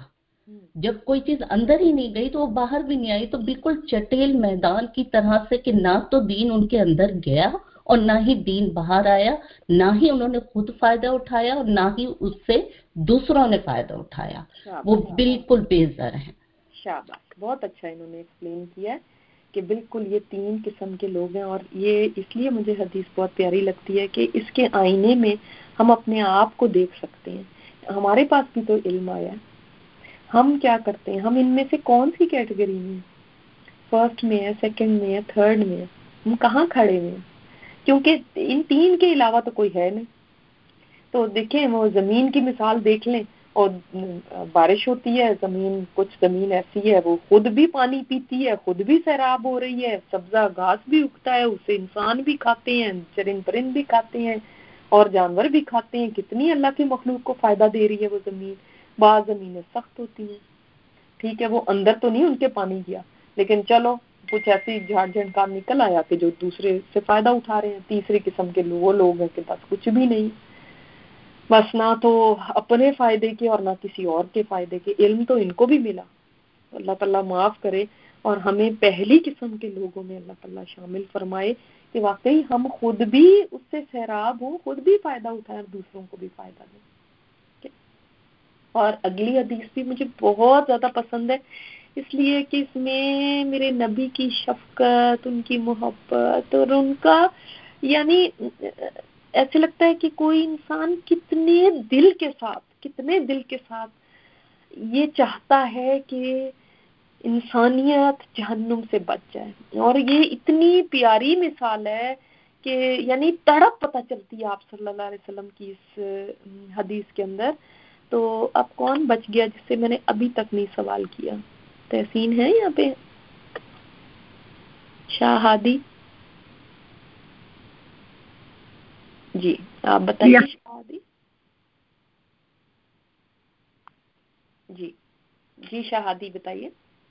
جب کوئی چیز اندر ہی نہیں گئی تو وہ باہر بھی نہیں آئی. تو بالکل چٹیل میدان کی طرح سے کہ نہ تو دین ان کے اندر گیا اور نہ ہی دین باہر آیا، نہ ہی انہوں نے خود فائدہ اٹھایا اور نہ ہی اس سے دوسروں نے فائدہ اٹھایا. وہ بالکل بے زر ہیں.
شاباش، بہت اچھا انہوں نے ایکسپلین کیا کہ بالکل یہ تین قسم کے لوگ ہیں. اور یہ اس لیے مجھے حدیث بہت پیاری لگتی ہے کہ اس کے آئینے میں ہم اپنے آپ کو دیکھ سکتے ہیں. ہمارے پاس بھی تو علم آیا ہے، ہم کیا کرتے ہیں؟ ہم ان میں سے کون سی کیٹیگری میں، فرسٹ میں ہے، سیکنڈ میں ہے، تھرڈ میں ہے؟ ہم کہاں کھڑے ہوئے ہیں؟ کیونکہ ان تین کے علاوہ تو کوئی ہے نہیں. تو دیکھیں وہ زمین کی مثال دیکھ لیں، اور بارش ہوتی ہے، زمین کچھ زمین ایسی ہے وہ خود بھی پانی پیتی ہے، خود بھی سیراب ہو رہی ہے، سبزہ گھاس بھی اگتا ہے، اسے انسان بھی کھاتے ہیں، چرند پرند بھی کھاتے ہیں اور جانور بھی کھاتے ہیں. کتنی اللہ کی مخلوق کو فائدہ دے رہی ہے وہ زمین. بعض زمینیں سخت ہوتی ہیں، ٹھیک ہے، وہ اندر تو نہیں ان کے پانی گیا، لیکن چلو کچھ ایسی جھاڑ جھنکار نکل آیا کہ جو دوسرے سے فائدہ اٹھا رہے ہیں. تیسری قسم کے وہ لوگ ہیں کہ بس کچھ بھی نہیں، بس نہ تو اپنے فائدے کے اور نہ کسی اور کے فائدے کے. علم تو ان کو بھی ملا، اللہ تعالیٰ معاف کرے اور ہمیں پہلی قسم کے لوگوں میں اللہ تعالیٰ شامل فرمائے کہ واقعی ہم خود بھی اس سے سیراب ہوں، خود بھی فائدہ اٹھائیں اور دوسروں کو بھی فائدہ دیں. اور اگلی حدیث بھی مجھے بہت زیادہ پسند ہے، اس لیے کہ اس میں میرے نبی کی شفقت، ان کی محبت اور ان کا یعنی ایسے لگتا ہے کہ کوئی انسان کتنے دل کے ساتھ کتنے دل کے ساتھ یہ چاہتا ہے کہ انسانیت جہنم سے بچ جائے. اور یہ اتنی پیاری مثال ہے کہ یعنی تڑپ پتہ چلتی ہے آپ صلی اللہ علیہ وسلم کی اس حدیث کے اندر. تو اب کون بچ گیا جس سے میں نے ابھی تک نہیں سوال کیا؟ تحسین ہے یہاں پہ؟ شاہادی جی آپ بتائیے. شاہادی جی جی شاہادی بتائیے.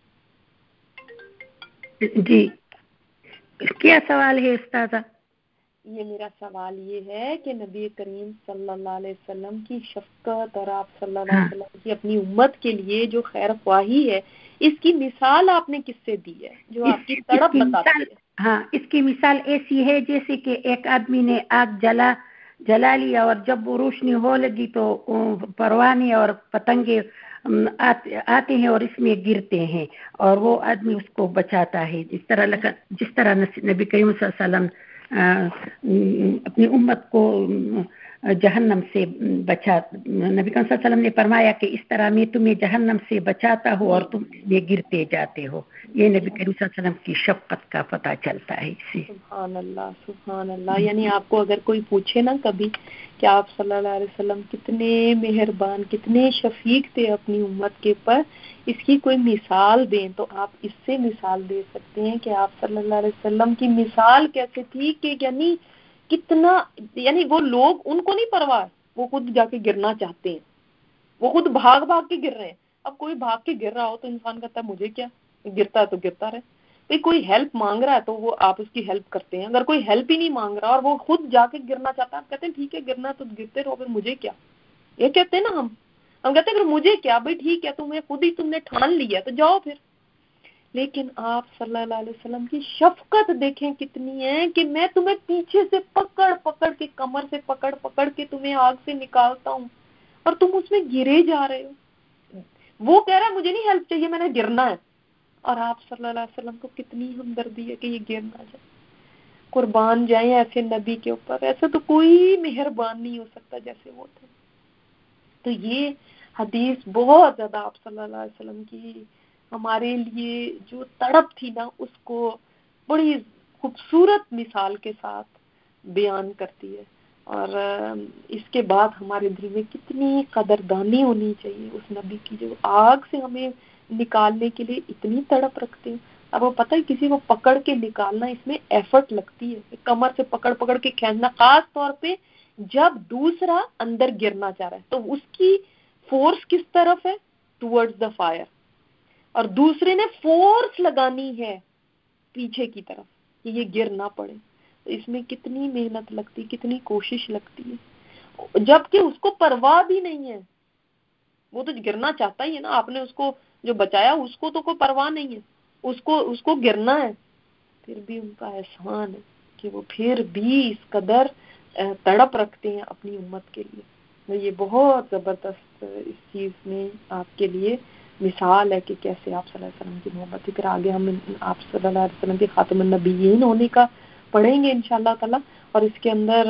جی کیا سوال ہے استاذہ؟
یہ میرا سوال یہ ہے کہ نبی کریم صلی اللہ علیہ وسلم کی شفقت اور آپ صلی اللہ علیہ وسلم کی اپنی امت کے لیے جو خیر خواہی ہے، اس کی مثال آپ نے کس سے دی ہے جو آپ کی تڑپ بتاتی ہے؟
ہاں، اس کی مثال ایسی ہے جیسے کہ ایک آدمی نے آگ جلا جلا لیا اور جب وہ روشنی ہو لگی تو پروانے اور پتنگے आते, आते हैं और इसमें गिरते हैं और वो आदमी उसको बचाता है। जिस तरह लगा जिस तरह नबी करीम सल्लल्लाहु अलैहि वसल्लम अपनी उम्मत को जहन्नम से बचा, नबी करीम सल्लल्लाहु अलैहि वसल्लम ने फरमाया कि इस तरह मैं तुम्हें जहन्नम से बचाता हूँ और तुम ये गिरते जाते हो। ये नबी करीम सल्लल्लाहु अलैहि वसल्लम की शफकत का पता चलता है इससे।
सुभान अल्लाह, सुभान अल्लाह। यानी आपको अगर कोई पूछे ना कभी कि आप सल्लल्लाहु अलैहि वसल्लम कितने मेहरबान, कितने शफीक थे अपनी उम्मत के ऊपर, इसकी कोई मिसाल दें तो आप इससे मिसाल दे सकते हैं कि आप सल्लल्लाहु अलैहि वसल्लम की मिसाल कैसे थी कि यानी कितना, यानी वो लोग, उनको नहीं परवाह, वो खुद जाके गिरना चाहते हैं, वो खुद भाग भाग के गिर रहे हैं। अब कोई भाग के गिर रहा हो तो इंसान कहता है मुझे क्या, गिरता है तो गिरता रहे। भाई कोई हेल्प मांग रहा है तो वो आप उसकी हेल्प करते हैं। अगर कोई हेल्प ही नहीं मांग रहा और वो खुद जाके गिरना चाहता है, आप कहते हैं ठीक है गिरना तो गिरते रहो, फिर मुझे क्या, ये कहते हैं ना हम हम कहते हैं फिर मुझे क्या, भाई ठीक है तुम्हें खुद ही तुमने ठान लिया तो जाओ फिर। लेकिन आप सल्लल्लाहु अलैहि वसल्लम की शफकत देखें कितनी है कि मैं तुम्हें पीछे से पकड़ पकड़ के, कमर से पकड़ पकड़ के तुम्हें आग से निकालता हूँ और तुम उसमें गिरे जा रहे हो। वो कह रहा है मुझे नहीं हेल्प चाहिए, मैंने गिरना है, और आप सल्लल्लाहु अलैहि वसल्लम को कितनी हमदर्दी है कि ये गिर ना जाए, कुर्बान जाए ऐसे नबी के ऊपर। ऐसा तो कोई मेहरबान नहीं हो सकता जैसे वो थे। तो ये हदीस बहुत ज्यादा आप सल्लल्लाहु अलैहि वसल्लम की हमारे लिए जो तड़प थी ना, उसको बड़ी खूबसूरत मिसाल के साथ बयान करती है। और इसके बाद हमारे दिल में कितनी कदरदानी होनी चाहिए उस नबी की, जो आग से हमें निकालने के लिए इतनी तड़प रखते हैं। अब वो पता है किसी को पकड़ के निकालना, इसमें एफर्ट लगती है, कमर से पकड़ पकड़ के खींचना, खास तौर पे जब दूसरा अंदर गिरना चाह रहा है तो उसकी फोर्स किस तरफ है, टुवर्ड्स द फायर, और दूसरे ने फोर्स लगानी है पीछे की तरफ कि ये गिर ना पड़े। तो इसमें कितनी मेहनत लगती, कितनी कोशिश लगती है, जबकि उसको परवाह भी नहीं है, वो तो गिरना चाहता ही है ना। आपने उसको जो बचाया उसको तो कोई परवाह नहीं है, उसको उसको गिरना है। फिर भी उनका एहसान है कि वो फिर भी इस कदर तड़प रखते हैं अपनी उम्मत के लिए। तो ये बहुत जबरदस्त इस चीज में आपके लिए मिसाल है कि कैसे आप सल्लल्लाहु अलैहि वसल्लम की मोहब्बत थी। फिर आगे हम आप सल्लल्लाहु अलैहि वसल्लम के खातमुन नबिय्यीन होने का पढ़ेंगे इंशाअल्लाह ताला। और इसके अंदर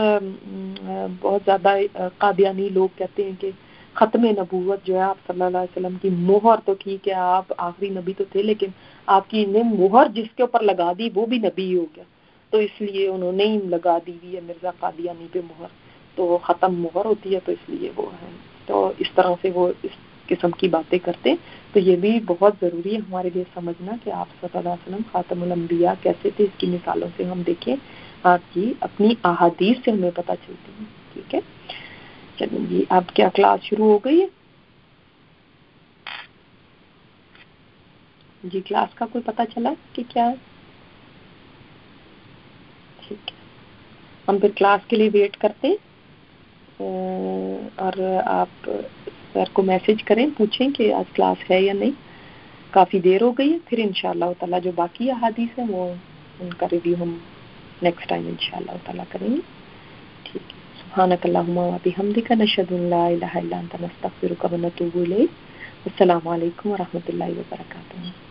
बहुत ज्यादा कादियानी लोग कहते हैं कि खत्म नबूवत जो है आप सल्लल्लाहु अलैहि वसल्लम की मोहर, तो ठीक है आप आखिरी नबी तो थे, लेकिन आपकी ने मोहर जिसके ऊपर लगा दी वो भी नबी हो गया, तो इसलिए उन्होंने ही लगा दी हुई है मिर्जा कादियानी पे मोहर, तो खत्म मोहर होती है, तो इसलिए वो है। तो इस तरह से वो इस किस्म की बातें करते। तो ये भी बहुत जरूरी है हमारे लिए समझना कि आप सल्लल्लाहु अलैहि वसल्लम खातमुल अंबिया कैसे थे। इसकी मिसालों से हम देखें, आपकी अपनी अहादीस से हमें पता चलती है। ठीक है, चलिए जी, अब क्या क्लास शुरू हो गई है जी? क्लास का कोई पता चला कि क्या है? ठीक है, हम फिर क्लास के लिए वेट करते हैं और आप सर को मैसेज करें, पूछें कि आज क्लास है या नहीं। काफ़ी देर हो गई है, फिर इंशाअल्लाह ताला जो बाकी अहादीस है वो उनका रिव्यू हम नेक्स्ट टाइम इंशाअल्लाह ताला करेंगे। ठीक है, सुब्हानकल्लाहुम्मा व बिहम्दिका नशहदु अन ला इलाहा इल्ला अंता नस्तगफिरुका व नतूबु इलैक। अस्सलामु अलैकुम व रहमतुल्लाहि व बरकातुहू।